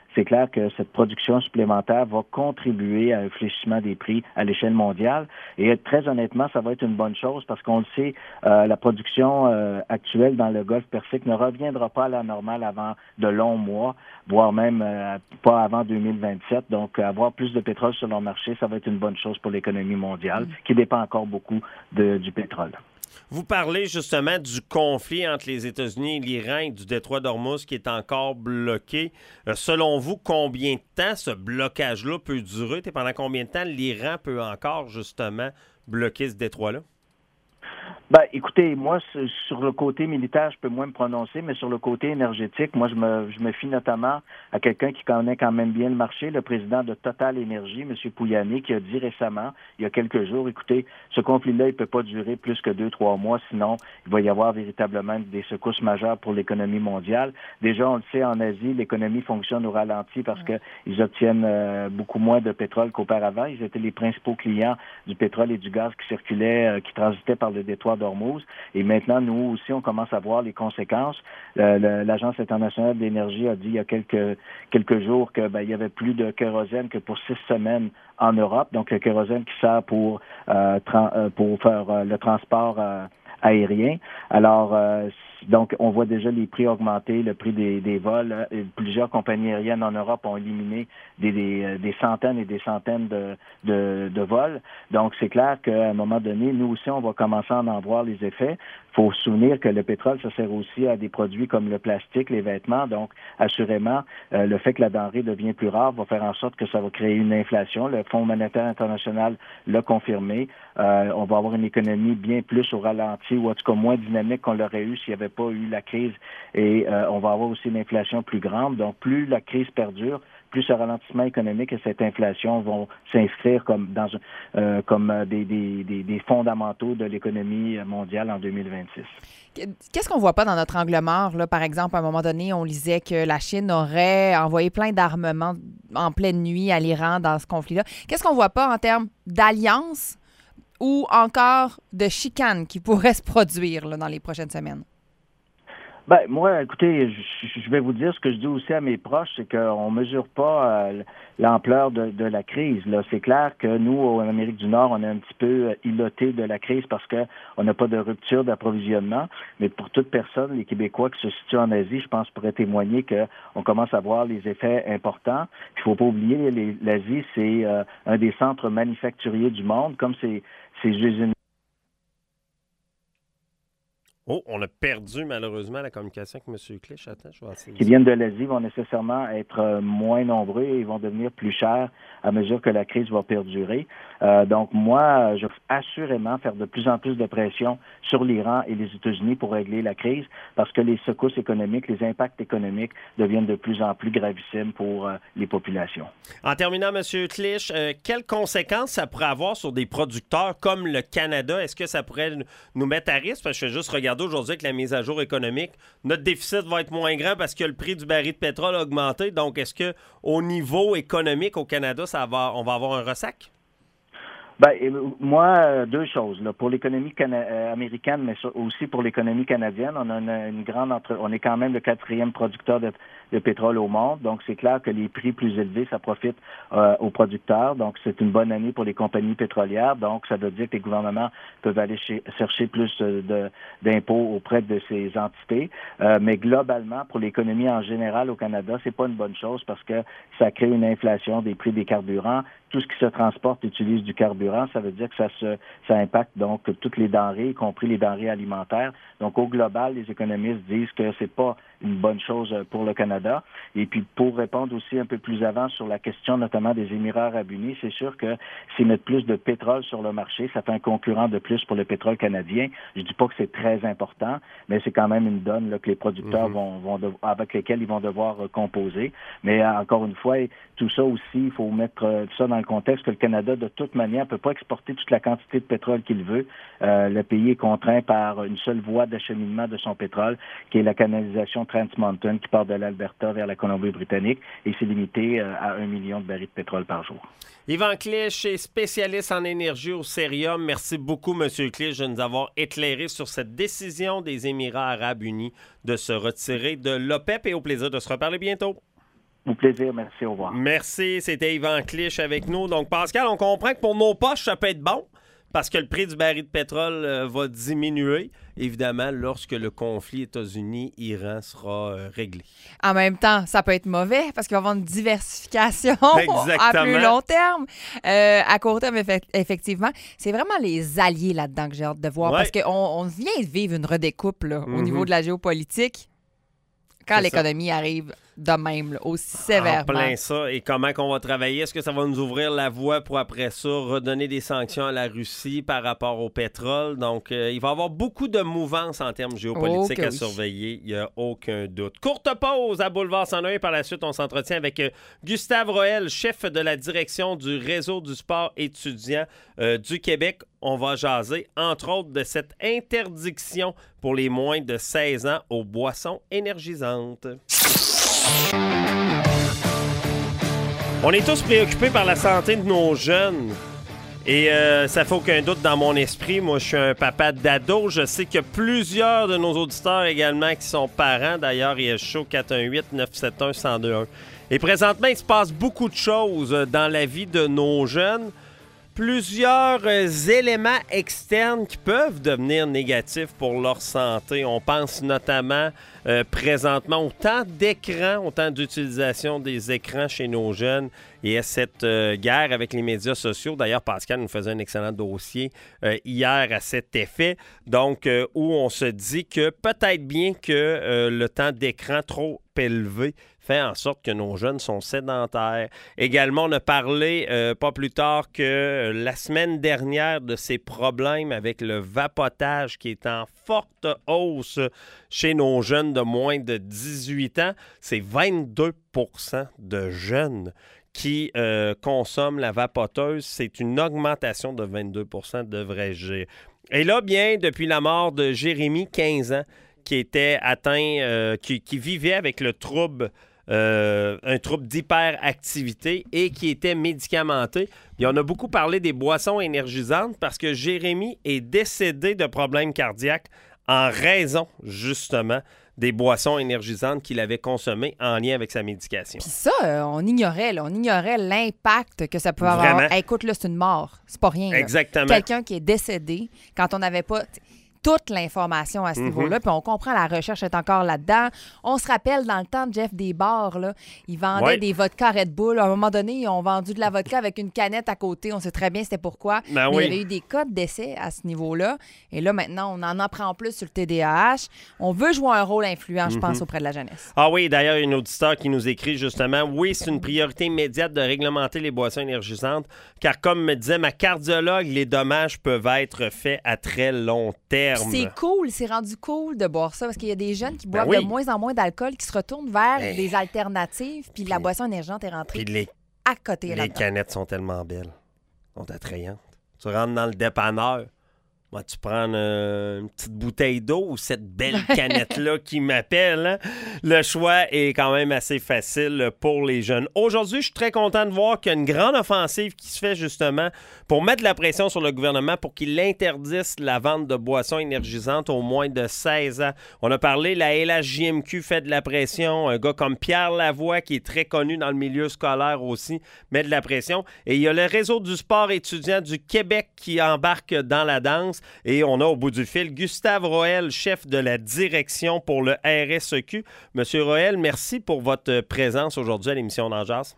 c'est clair que cette production supplémentaire va contribuer à un fléchissement des prix à l'échelle mondiale. Et très honnêtement, ça va être une bonne chose parce qu'on le sait, la production actuelle dans le Golfe Persique ne reviendra pas à la normale avant de longs mois, voire même pas avant 2027. Donc, avoir plus de pétrole sur leur marché, ça va être une bonne chose pour l'économie mondiale, qui dépend encore beaucoup du pétrole. Vous parlez justement du conflit entre les États-Unis et l'Iran et du détroit d'Ormuz qui est encore bloqué. Selon vous, combien de temps ce blocage-là peut durer? Et pendant combien de temps l'Iran peut encore justement bloquer ce détroit-là? Ben, écoutez, moi, sur le côté militaire, je peux moins me prononcer, mais sur le côté énergétique, moi, je me fie notamment à quelqu'un qui connaît quand même bien le marché, le président de Total Énergie, M. Pouyanné, qui a dit récemment, il y a quelques jours, écoutez, ce conflit-là, il peut pas durer plus que 2-3 mois, sinon, il va y avoir véritablement des secousses majeures pour l'économie mondiale. Déjà, on le sait, en Asie, l'économie fonctionne au ralenti parce qu'ils obtiennent beaucoup moins de pétrole qu'auparavant. Ils étaient les principaux clients du pétrole et du gaz qui circulaient, qui transitaient par le détroit d'Ormuz. Et maintenant, nous aussi, on commence à voir les conséquences. L'Agence internationale de l'énergie a dit il y a quelques jours que il y avait plus de kérosène que pour 6 semaines en Europe. Donc, le kérosène qui sert pour faire le transport aérien. Alors, donc, on voit déjà les prix augmenter, le prix des vols. Plusieurs compagnies aériennes en Europe ont éliminé des centaines et des centaines de vols. Donc, c'est clair qu'à un moment donné, nous aussi, on va commencer à en voir les effets. Il faut se souvenir que le pétrole, ça sert aussi à des produits comme le plastique, les vêtements. Donc, assurément, le fait que la denrée devient plus rare va faire en sorte que ça va créer une inflation. Le Fonds monétaire international l'a confirmé. On va avoir une économie bien plus au ralenti ou en tout cas moins dynamique qu'on l'aurait eu s'il n'y avait pas eu la crise. Et on va avoir aussi une inflation plus grande. Donc, plus la crise perdure, plus ce ralentissement économique et cette inflation vont s'inscrire comme des fondamentaux de l'économie mondiale en 2026. Qu'est-ce qu'on voit pas dans notre angle mort? Là, par exemple, à un moment donné, on lisait que la Chine aurait envoyé plein d'armements en pleine nuit à l'Iran dans ce conflit-là. Qu'est-ce qu'on voit pas en termes d'alliance ou encore de chicane qui pourrait se produire là, dans les prochaines semaines? Ben, moi, écoutez, je vais vous dire ce que je dis aussi à mes proches, c'est qu'on mesure pas l'ampleur de la crise. Là, c'est clair que nous, en Amérique du Nord, on est un petit peu îlotés de la crise parce que on n'a pas de rupture d'approvisionnement. Mais pour toute personne, les Québécois qui se situent en Asie, je pense, pourraient témoigner qu'on commence à voir les effets importants. Il faut pas oublier, l'Asie, c'est un des centres manufacturiers du monde, comme ces usines. Oh, on a perdu malheureusement la communication avec M. Clich. Attends, je vais essayer. Qui viennent de l'Asie vont nécessairement être moins nombreux et ils vont devenir plus chers à mesure que la crise va perdurer. Donc moi, je vais assurément faire de plus en plus de pression sur l'Iran et les États-Unis pour régler la crise parce que les secousses économiques, les impacts économiques deviennent de plus en plus gravissimes pour les populations. En terminant, M. Clich, quelles conséquences ça pourrait avoir sur des producteurs comme le Canada? Est-ce que ça pourrait nous mettre à risque? Parce que je fais juste regarder aujourd'hui avec la mise à jour économique, notre déficit va être moins grand parce que le prix du baril de pétrole a augmenté. Donc, est-ce que au niveau économique au Canada, on va avoir un ressac? Ben, moi, deux choses. Là. Pour l'économie américaine, mais aussi pour l'économie canadienne, on a on est quand même le 4e producteur de pétrole au monde. Donc, c'est clair que les prix plus élevés, ça profite aux producteurs. Donc, c'est une bonne année pour les compagnies pétrolières. Donc, ça veut dire que les gouvernements peuvent aller chercher plus d'impôts auprès de ces entités. Mais globalement, pour l'économie en général au Canada, c'est pas une bonne chose parce que ça crée une inflation des prix des carburants. Tout ce qui se transporte utilise du carburant. Ça veut dire que ça impacte donc toutes les denrées, y compris les denrées alimentaires. Donc, au global, les économistes disent que c'est pas une bonne chose pour le Canada. Et puis, pour répondre aussi un peu plus avant sur la question notamment des Émirats arabes unis, c'est sûr que s'ils mettent plus de pétrole sur le marché, ça fait un concurrent de plus pour le pétrole canadien. Je dis pas que c'est très important, mais c'est quand même une donne là, que les producteurs avec lesquels ils vont devoir composer. Mais encore une fois, tout ça aussi, il faut mettre ça dans le contexte que le Canada, de toute manière, ne peut pas exporter toute la quantité de pétrole qu'il veut. Le pays est contraint par une seule voie d'acheminement de son pétrole, qui est la canalisation Trans Mountain, qui part de l'Alberta vers la Colombie-Britannique, et c'est limité à 1 million de barils de pétrole par jour. Yvan Clich est spécialiste en énergie au Cerium. Merci beaucoup, M. Clich, de nous avoir éclairé sur cette décision des Émirats arabes unis de se retirer de l'OPEP et au plaisir de se reparler bientôt. Au plaisir, merci, au revoir. Merci, c'était Yvan Clich avec nous. Donc, Pascal, on comprend que pour nos poches, ça peut être bon parce que le prix du baril de pétrole va diminuer, évidemment, lorsque le conflit États-Unis-Iran sera réglé. En même temps, ça peut être mauvais parce qu'il va y avoir une diversification Exactement. à plus long terme. À court terme, effectivement, c'est vraiment les alliés là-dedans que j'ai hâte de voir parce qu'on vient de vivre une redécoupe là, au niveau de la géopolitique quand l'économie arrive de même, là, aussi sévèrement. En plein ça. Et comment qu'on va travailler? Est-ce que ça va nous ouvrir la voie pour, après ça, redonner des sanctions à la Russie par rapport au pétrole? Donc, il va y avoir beaucoup de mouvances en termes géopolitiques à surveiller. Il n'y a aucun doute. Courte pause à Boulevard 101. Par la suite, on s'entretient avec Gustave Roel, chef de la direction du Réseau du sport étudiant du Québec. On va jaser, entre autres, de cette interdiction pour les moins de 16 ans aux boissons énergisantes. On est tous préoccupés par la santé de nos jeunes. Et ça fait aucun doute dans mon esprit. Moi, je suis un papa d'ado. Je sais qu'il y a plusieurs de nos auditeurs également qui sont parents. D'ailleurs, il y a chaud 418-971-1021. Et présentement, il se passe beaucoup de choses dans la vie de nos jeunes. Plusieurs éléments externes qui peuvent devenir négatifs pour leur santé. On pense notamment présentement au temps d'écran, au temps d'utilisation des écrans chez nos jeunes et à cette guerre avec les médias sociaux. D'ailleurs, Pascal nous faisait un excellent dossier hier à cet effet. Donc, où on se dit que peut-être bien que le temps d'écran trop élevé fait en sorte que nos jeunes sont sédentaires. Également, on a parlé pas plus tard que la semaine dernière de ces problèmes avec le vapotage qui est en forte hausse chez nos jeunes de moins de 18 ans. C'est 22 % de jeunes qui consomment la vapoteuse. C'est une augmentation de 22 % devrais-je dire. Et là, bien, depuis la mort de Jérémy, 15 ans, qui était atteint, qui vivait avec le trouble, un trouble d'hyperactivité et qui était médicamenté. Puis on a beaucoup parlé des boissons énergisantes parce que Jérémy est décédé de problèmes cardiaques en raison, justement, des boissons énergisantes qu'il avait consommées en lien avec sa médication. Puis ça, on ignorait l'impact que ça pouvait avoir. Hey, écoute, là, c'est une mort. C'est pas rien. Là. Exactement. Quelqu'un qui est décédé quand on n'avait pas toute l'information à ce niveau-là, puis on comprend la recherche est encore là-dedans. On se rappelle, dans le temps de Jeff des bars, là, ils vendaient des vodkas Red Bull. À un moment donné, ils ont vendu de la vodka avec une canette à côté. On sait très bien c'était pourquoi. Mais il y avait eu des cas de décès à ce niveau-là. Et là, maintenant, on en apprend plus sur le TDAH. On veut jouer un rôle influent, je pense, auprès de la jeunesse. Ah oui, d'ailleurs, il y a une auditeur qui nous écrit justement, oui, c'est une priorité immédiate de réglementer les boissons énergisantes, car comme me disait ma cardiologue, les dommages peuvent être faits à très long terme. C'est cool, c'est rendu cool de boire ça parce qu'il y a des jeunes qui boivent de moins en moins d'alcool, qui se retournent vers des alternatives, puis la boisson énergisante est rentrée à côté là-dedans. Les canettes sont tellement belles, sont attrayantes. Tu rentres dans le dépanneur, moi, tu prends une petite bouteille d'eau ou cette belle canette-là qui m'appelle. Hein? Le choix est quand même assez facile pour les jeunes. Aujourd'hui, je suis très content de voir qu'il y a une grande offensive qui se fait justement pour mettre de la pression sur le gouvernement pour qu'il interdise la vente de boissons énergisantes aux moins de 16 ans. On a parlé, la LHJMQ fait de la pression. Un gars comme Pierre Lavoie, qui est très connu dans le milieu scolaire aussi, met de la pression. Et il y a le Réseau du sport étudiant du Québec qui embarque dans la danse. Et on a au bout du fil Gustave Roel, chef de la direction pour le RSEQ. Monsieur Roel, merci pour votre présence aujourd'hui à l'émission Dans Jazz.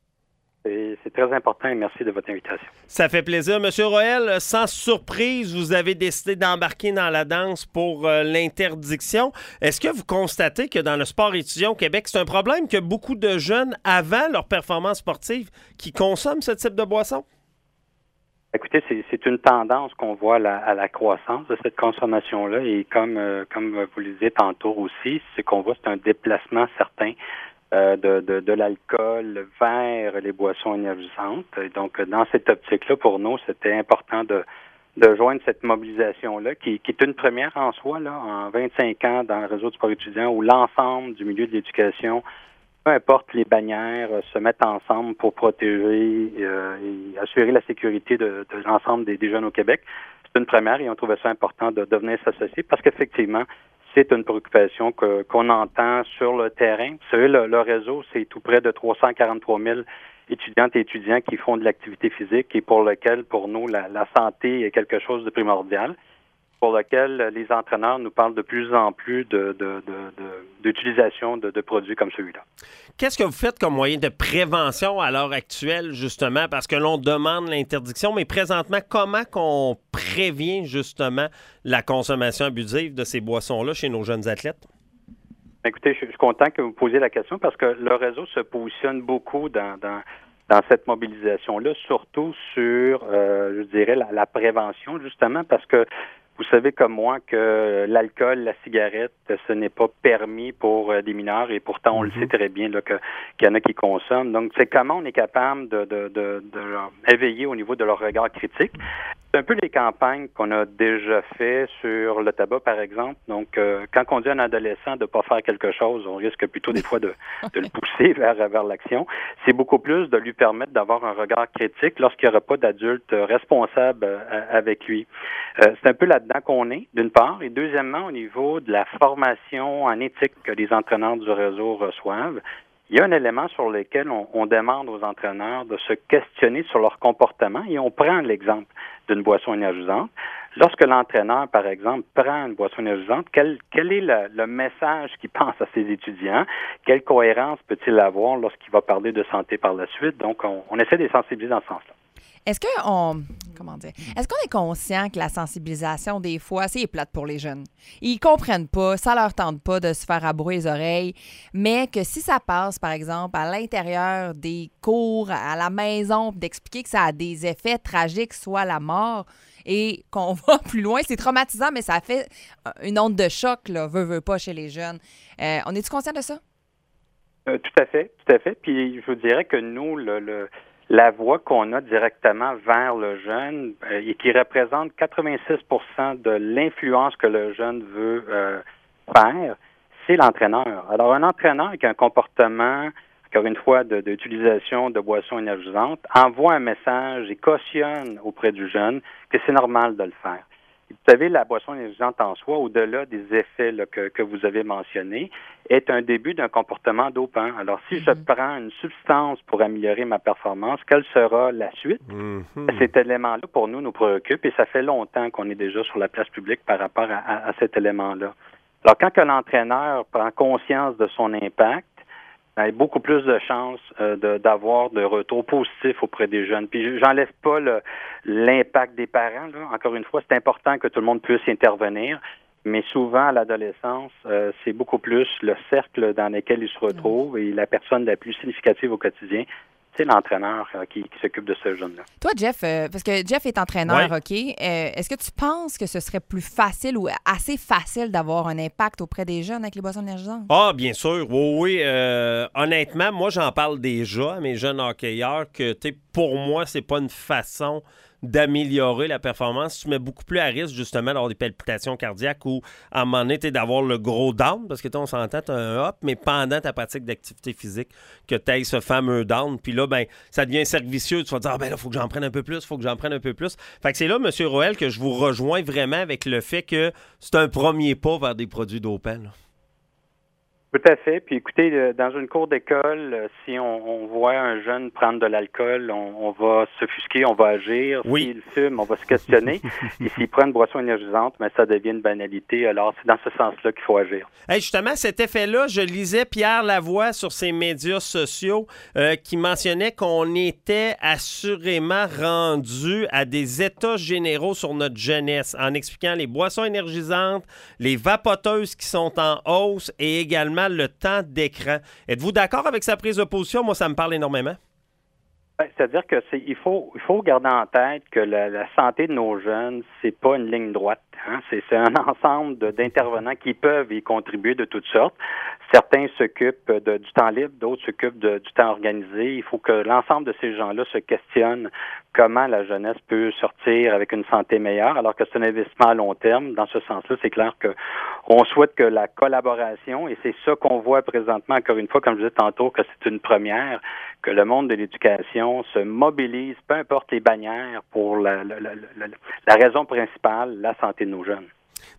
C'est très important et merci de votre invitation. Ça fait plaisir. Monsieur Roel, sans surprise, vous avez décidé d'embarquer dans la danse pour l'interdiction. Est-ce que vous constatez que dans le sport étudiant au Québec, c'est un problème que beaucoup de jeunes, avant leur performance sportive, qui consomment ce type de boisson? Écoutez, c'est une tendance qu'on voit à la croissance de cette consommation-là et comme vous le disiez tantôt aussi, c'est qu'on voit c'est un déplacement certain de l'alcool vers les boissons énergisantes. Et donc, dans cette optique-là, pour nous, c'était important de joindre cette mobilisation-là, qui est une première en soi, là, en 25 ans dans le réseau du sport étudiant, où l'ensemble du milieu de l'éducation, peu importe les bannières, se mettent ensemble pour protéger et assurer la sécurité de l'ensemble des jeunes au Québec. C'est une première et on trouvait ça important de venir s'associer parce qu'effectivement, c'est une préoccupation qu'on entend sur le terrain. Vous savez, le réseau, c'est tout près de 343 000 étudiantes et étudiants qui font de l'activité physique et pour lequel, pour nous, la santé est quelque chose de primordial, pour lequel les entraîneurs nous parlent de plus en plus d'utilisation de produits comme celui-là. Qu'est-ce que vous faites comme moyen de prévention à l'heure actuelle, justement, parce que l'on demande l'interdiction, mais présentement, comment qu'on prévient, justement, la consommation abusive de ces boissons-là chez nos jeunes athlètes? Écoutez, je suis content que vous posiez la question parce que le réseau se positionne beaucoup dans cette mobilisation-là, surtout sur, je dirais, la prévention, justement, parce que vous savez comme moi que l'alcool, la cigarette, ce n'est pas permis pour des mineurs et pourtant on le sait très bien là, qu'il y en a qui consomment. Donc, c'est comment on est capable de leur éveiller au niveau de leur regard critique. C'est un peu les campagnes qu'on a déjà fait sur le tabac, par exemple. Donc, quand on dit à un adolescent de ne pas faire quelque chose, on risque plutôt des fois de le pousser vers l'action. C'est beaucoup plus de lui permettre d'avoir un regard critique lorsqu'il n'y aura pas d'adulte responsable avec lui. C'est un peu là-dedans qu'on est, d'une part. Et deuxièmement, au niveau de la formation en éthique que les entraîneurs du réseau reçoivent, il y a un élément sur lequel on demande aux entraîneurs de se questionner sur leur comportement et on prend l'exemple d'une boisson énergisante. Lorsque l'entraîneur, par exemple, prend une boisson énergisante, quel est le message qu'il pense à ses étudiants? Quelle cohérence peut-il avoir lorsqu'il va parler de santé par la suite? Donc, on essaie de les sensibiliser dans ce sens-là. Est-ce qu'on est conscient que la sensibilisation, des fois, c'est plate pour les jeunes? Ils comprennent pas, ça leur tente pas de se faire abrouer les oreilles, mais que si ça passe, par exemple, à l'intérieur des cours, à la maison, d'expliquer que ça a des effets tragiques, soit la mort, et qu'on va plus loin, c'est traumatisant, mais ça fait une onde de choc, là, veut pas, chez les jeunes. On est-tu conscient de ça? Tout à fait. Puis je vous dirais que nous, la voix qu'on a directement vers le jeune et qui représente 86% de l'influence que le jeune veut faire, c'est l'entraîneur. Alors, un entraîneur avec un comportement, encore une fois, d'utilisation de boissons énergisantes, envoie un message et cautionne auprès du jeune que c'est normal de le faire. Vous savez, la boisson énergisante en soi, au-delà des effets là, que vous avez mentionnés, est un début d'un comportement dopant. Alors, si je prends une substance pour améliorer ma performance, quelle sera la suite? Cet élément-là, pour nous préoccupe et ça fait longtemps qu'on est déjà sur la place publique par rapport à cet élément-là. Alors, quand que l'entraîneur prend conscience de son impact, il y a beaucoup plus de chances d'avoir de retours positifs auprès des jeunes. Puis j'enlève pas l'impact des parents. Là. Encore une fois, c'est important que tout le monde puisse intervenir, mais souvent à l'adolescence, c'est beaucoup plus le cercle dans lequel ils se retrouvent et la personne la plus significative au quotidien, c'est l'entraîneur qui s'occupe de ce jeune-là. Toi, Jeff, parce que Jeff est entraîneur, OK, est-ce que tu penses que ce serait plus facile ou assez facile d'avoir un impact auprès des jeunes avec les boissons énergisantes? Ah, bien sûr, oui. Honnêtement, moi, j'en parle déjà à mes jeunes hockeyeurs que, pour moi, c'est pas une façon d'améliorer la performance. Tu mets beaucoup plus à risque, justement, d'avoir des palpitations cardiaques ou, à un moment donné, d'avoir le gros down, parce que on s'entend, tu as un up, mais pendant ta pratique d'activité physique, que tu aies ce fameux down. Puis là, ben, ça devient cercle vicieux. Tu vas te dire, là, il faut que j'en prenne un peu plus, Fait que c'est là, M. Roel, que je vous rejoins vraiment avec le fait que c'est un premier pas vers des produits dopants, là. Tout à fait. Puis écoutez, dans une cour d'école, si on voit un jeune prendre de l'alcool, on va s'offusquer, on va agir. Oui. S'il fume, on va se questionner. Et s'il prend une boisson énergisante, mais ça devient une banalité. Alors, c'est dans ce sens-là qu'il faut agir. Hey, justement, cet effet-là, je lisais Pierre Lavoie sur ses médias sociaux qui mentionnait qu'on était assurément rendu à des états généraux sur notre jeunesse en expliquant les boissons énergisantes, les vapoteuses qui sont en hausse et également le temps d'écran. Êtes-vous d'accord avec sa prise de position? Moi, ça me parle énormément. C'est-à-dire que il faut garder en tête que la santé de nos jeunes, c'est pas une ligne droite. Hein? C'est un ensemble d'intervenants qui peuvent y contribuer de toutes sortes. Certains s'occupent du temps libre, d'autres s'occupent du temps organisé. Il faut que l'ensemble de ces gens-là se questionnent comment la jeunesse peut sortir avec une santé meilleure, alors que c'est un investissement à long terme. Dans ce sens-là, c'est clair que on souhaite que la collaboration, et c'est ça qu'on voit présentement, encore une fois, comme je disais tantôt, que c'est une première, que le monde de l'éducation se mobilise, peu importe les bannières, pour la raison principale, la santé de nos jeunes.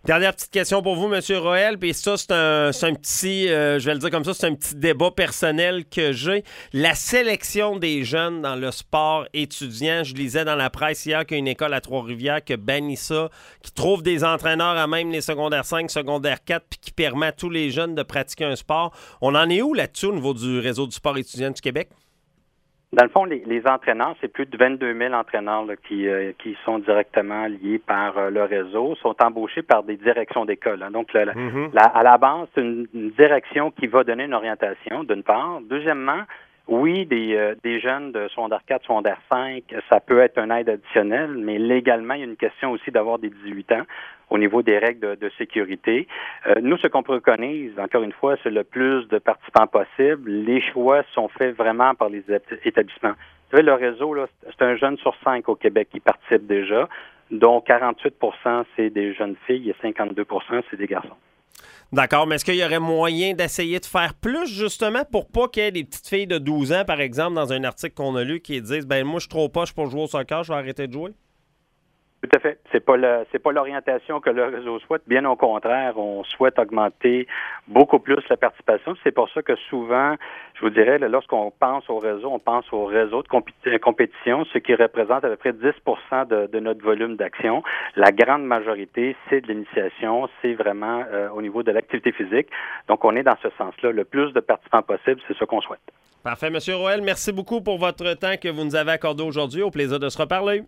Dernière petite question pour vous, M. Roel. Puis ça, c'est un petit, je vais le dire comme ça, c'est un petit débat personnel que j'ai. La sélection des jeunes dans le sport étudiant. Je lisais dans la presse hier qu'il y a une école à Trois-Rivières qui bannit ça, qui trouve des entraîneurs à même les secondaires 5, secondaires 4, puis qui permet à tous les jeunes de pratiquer un sport. On en est où là-dessus au niveau du réseau du sport étudiant du Québec? Dans le fond, les entraîneurs, c'est plus de 22 000 entraîneurs là, qui sont directement liés par le réseau, sont embauchés par des directions d'école. Hein. Donc, à la base, c'est une direction qui va donner une orientation, d'une part. Deuxièmement, oui, des jeunes de secondaire 4, secondaire 5, ça peut être un aide additionnel, mais légalement, il y a une question aussi d'avoir des 18 ans au niveau des règles de sécurité. Nous, ce qu'on préconise, encore une fois, c'est le plus de participants possible. Les choix sont faits vraiment par les établissements. Vous savez, le réseau, là, c'est un jeune sur 5 au Québec qui participe déjà, dont 48 c'est des jeunes filles et 52 c'est des garçons. D'accord, mais est-ce qu'il y aurait moyen d'essayer de faire plus, justement, pour pas qu'il y ait des petites filles de 12 ans, par exemple, dans un article qu'on a lu, qui disent « Ben moi, je suis trop poche pour jouer au soccer, je vais arrêter de jouer ». Tout à fait. C'est pas l'orientation que le réseau souhaite. Bien au contraire, on souhaite augmenter beaucoup plus la participation. C'est pour ça que souvent, je vous dirais, là, lorsqu'on pense au réseau, on pense au réseau de compétition, ce qui représente à peu près 10 de notre volume d'action. La grande majorité, c'est de l'initiation, c'est vraiment au niveau de l'activité physique. Donc, on est dans ce sens-là. Le plus de participants possible, c'est ce qu'on souhaite. Parfait. M. Roel, merci beaucoup pour votre temps que vous nous avez accordé aujourd'hui. Au plaisir de se reparler.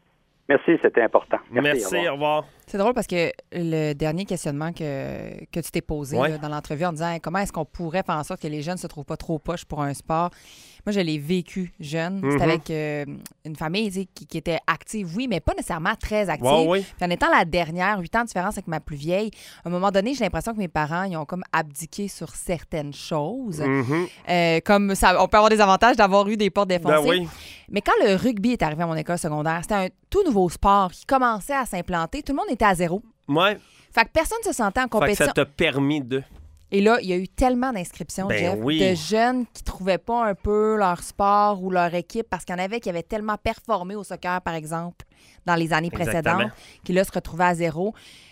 Merci, c'était important. Merci, au revoir. C'est drôle parce que le dernier questionnement que tu t'es posé là, dans l'entrevue en disant comment est-ce qu'on pourrait faire en sorte que les jeunes ne se trouvent pas trop poches pour un sport, moi, je l'ai vécu jeune. C'était avec une famille qui était active, oui, mais pas nécessairement très active. Puis en étant la dernière, 8 ans de différence avec ma plus vieille, à un moment donné, j'ai l'impression que mes parents, ils ont comme abdiqué sur certaines choses. Comme ça, on peut avoir des avantages d'avoir eu des portes défoncées. Mais quand le rugby est arrivé à mon école secondaire, c'était un tout nouveau sport qui commençait à s'implanter. Tout le monde était à zéro. Ouais. Fait que personne ne se sentait en compétition. Fait que ça t'a permis de... Et là, il y a eu tellement d'inscriptions, Jeff, de jeunes qui trouvaient pas un peu leur sport ou leur équipe parce qu'il y en avait qui avaient tellement performé au soccer, par exemple, dans les années précédentes, qui là se retrouvaient à zéro.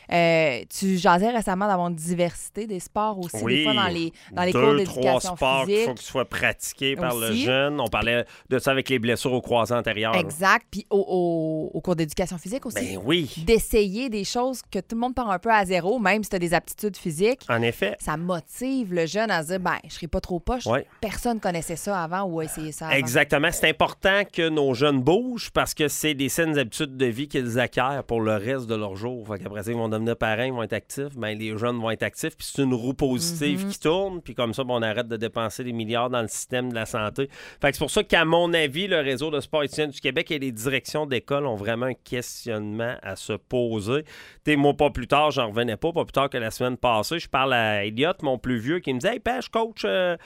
Tu jasais récemment d'avoir une diversité des sports aussi, des fois dans les cours d'éducation 2-3 sports physique. qu'il faut qu'ils soient pratiqués par le jeune. On parlait de ça avec les blessures au croisé antérieur. Exact. Puis au cours d'éducation physique aussi. Ben d'essayer des choses que tout le monde part un peu à zéro, même si tu as des aptitudes physiques. En effet. Ça motive le jeune à se dire, je serai pas trop poche. Personne connaissait ça avant ou a essayé ça avant. Exactement. C'est important que nos jeunes bougent parce que c'est des saines habitudes de vie qu'ils acquièrent pour le reste de leur jour. Fait qu'après ça, ils vont devenir parents, ils vont être actifs. Les jeunes vont être actifs. Puis c'est une roue positive qui tourne. Puis comme ça, on arrête de dépenser des milliards dans le système de la santé. Fait que c'est pour ça qu'à mon avis, le réseau de sport étudiant du Québec et les directions d'école ont vraiment un questionnement à se poser. Moi, pas plus tard, j'en revenais pas plus tard que la semaine passée. Je parle à Elliot, mon plus vieux, qui me disait « Hey, Père, je coach le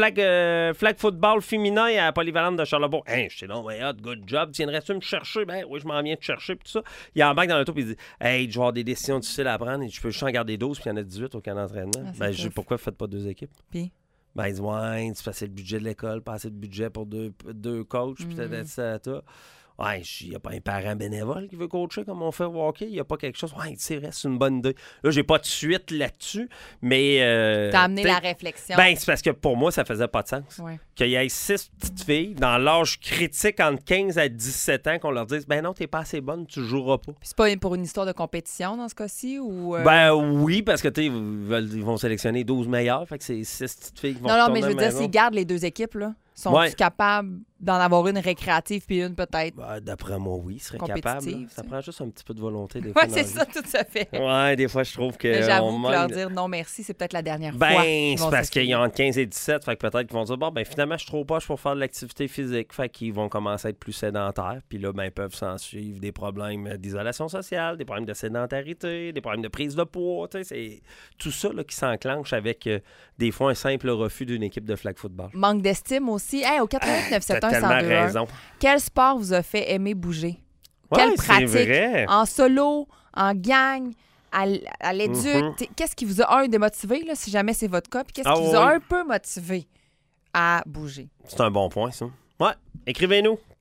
flag football féminin à la polyvalente de Charlebourg. Hey, je sais donc, good job. Viendrais-tu me chercher? Ben oui, je m'en viens te chercher. Puis tout ça. Il embarque dans le tour et il dit Hey, je vais avoir des décisions difficiles à prendre et je peux juste en garder 12 puis il y en a 18 au camp d'entraînement. Je dis pourquoi vous ne faites pas 2 équipes? Puis? Il dit c'est passer le budget de l'école, pas assez de budget pour deux coachs, puis ça. Il n'y a pas un parent bénévole qui veut coacher comme on fait au hockey. Il n'y a pas quelque chose. C'est une bonne idée. Là, j'ai pas de suite là-dessus, mais... T'as amené la réflexion. C'est parce que pour moi, ça faisait pas de sens. Qu'il y ait 6 petites filles dans l'âge critique entre 15 à 17 ans qu'on leur dise non, t'es pas assez bonne, tu joueras pas. Puis c'est pas pour une histoire de compétition dans ce cas-ci? Ou oui, parce que ils vont sélectionner 12 meilleures. Fait que c'est 6 petites filles qui vont Non, mais je veux dire, s'ils gardent les 2 équipes, là, sont-ils capables d'en avoir une récréative puis une peut-être? D'après moi, oui, ils seraient capables. Ça prend juste un petit peu de volonté des fois. Oui, c'est ça, tout à fait. Des fois, je trouve que... Mais j'avoue que leur dire non merci, c'est peut-être la dernière fois. C'est parce qu'il y a entre 15 et 17, fait que peut-être qu'ils vont dire finalement, je suis trop poche pour faire de l'activité physique. Fait qu'ils vont commencer à être plus sédentaires. Puis là, ils peuvent s'en suivre des problèmes d'isolation sociale, des problèmes de sédentarité, des problèmes de prise de poids. C'est tout ça là, qui s'enclenche avec des fois un simple refus d'une équipe de flag football. Manque d'estime aussi. Au 88-971-1021, quel sport vous a fait aimer bouger? Quelle pratique? En solo, en gang, à l'éduc? Qu'est-ce qui vous a, démotivé, là, si jamais c'est votre cas? Puis qu'est-ce qui vous a un peu motivé à bouger? C'est un bon point, ça. Ouais. Écrivez-nous.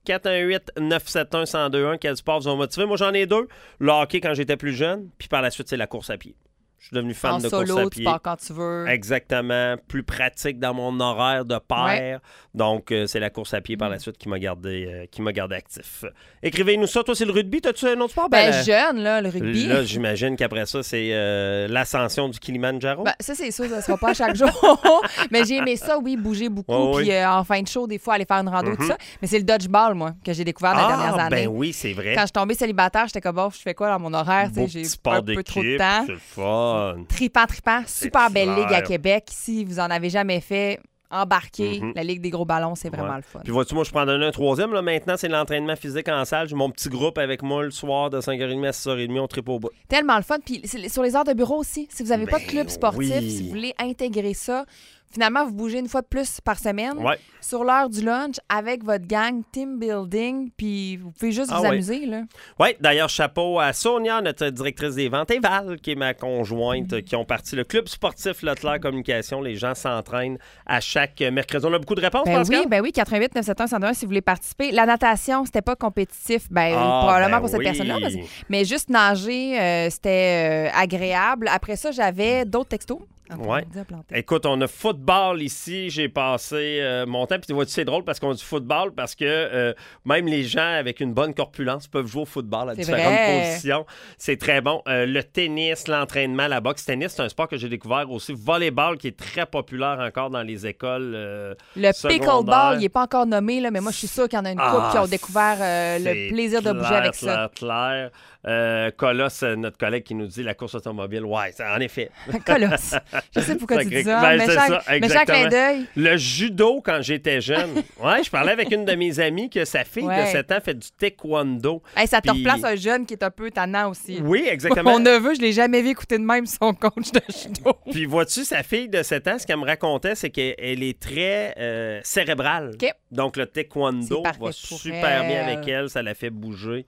418-971-1021. Quel sport vous ont motivé? Moi, j'en ai 2. Le hockey quand j'étais plus jeune, puis par la suite, c'est la course à pied. Je suis devenu fan de course à pied. En solo, tu pars quand tu veux. Exactement. Plus pratique dans mon horaire de père. Ouais. Donc, c'est la course à pied par la suite qui m'a gardé actif. Écrivez-nous ça. Toi, c'est le rugby. T'as-tu un autre sport? Jeune, là, le rugby. Là, j'imagine qu'après ça, c'est l'ascension du Kilimanjaro. Ça, c'est sûr. Ça ne sera pas à chaque jour. Mais j'ai aimé ça, oui, bouger beaucoup. Puis en fin de show, des fois, aller faire une rando, tout ça. Mais c'est le dodgeball, moi, que j'ai découvert dans les dernières années. Ben oui, c'est vrai. Quand je suis tombée célibataire, j'étais comme, je fais quoi dans mon horaire? J'ai un peu trop de temps. C'est le fun. Tripant. Super belle ligue à Québec. Si vous en avez jamais fait, embarquez. La Ligue des gros ballons, c'est vraiment le fun. Puis vois-tu, moi, je prends un troisième. Là, maintenant, c'est l'entraînement physique en salle. J'ai mon petit groupe avec moi le soir de 5h30 à 6h30. On tripe au bout. Tellement le fun. Puis sur les heures de bureau aussi, si vous n'avez pas de club sportif, si vous voulez intégrer ça, finalement, vous bougez une fois de plus par semaine sur l'heure du lunch avec votre gang, team building, puis vous pouvez juste vous amuser. Oui, d'ailleurs, chapeau à Sonia, notre directrice des ventes, et Val, qui est ma conjointe, qui ont parti le club sportif Leclerc Communication. Les gens s'entraînent à chaque mercredi. On a beaucoup de réponses, Pascal? Oui, 88 971 101 si vous voulez participer. La natation, c'était pas compétitif, probablement pour cette personne-là, mais juste nager, c'était agréable. Après ça, j'avais d'autres textos. Ouais. Écoute, on a football ici. J'ai passé mon temps. Puis vois-tu, c'est drôle parce qu'on dit football parce que même les gens avec une bonne corpulence peuvent jouer au football à différentes positions. C'est très bon. Le tennis, l'entraînement, la boxe. Tennis, c'est un sport que j'ai découvert aussi. Volleyball qui est très populaire encore dans les écoles le secondaires. Pickleball, il n'est pas encore nommé, là, mais moi, je suis sûre qu'il y en a une couple qui ont découvert le plaisir de bouger avec ça. Clair. Colosse, notre collègue qui nous dit la course automobile. Ouais, en effet. Colosse. Je sais pourquoi tu dis ça. Méchant clin d'œil. Le judo, quand j'étais jeune. Ouais, je parlais avec une de mes amies que sa fille de 7 ans fait du taekwondo. Ça te replace un jeune qui est un peu tannant aussi. Oui, exactement. Mon neveu, je l'ai jamais vu écouter de même son coach de judo. Puis vois-tu, sa fille de 7 ans, ce qu'elle me racontait, c'est qu'elle est très cérébrale. Okay. Donc le taekwondo va super bien avec elle. Ça la fait bouger.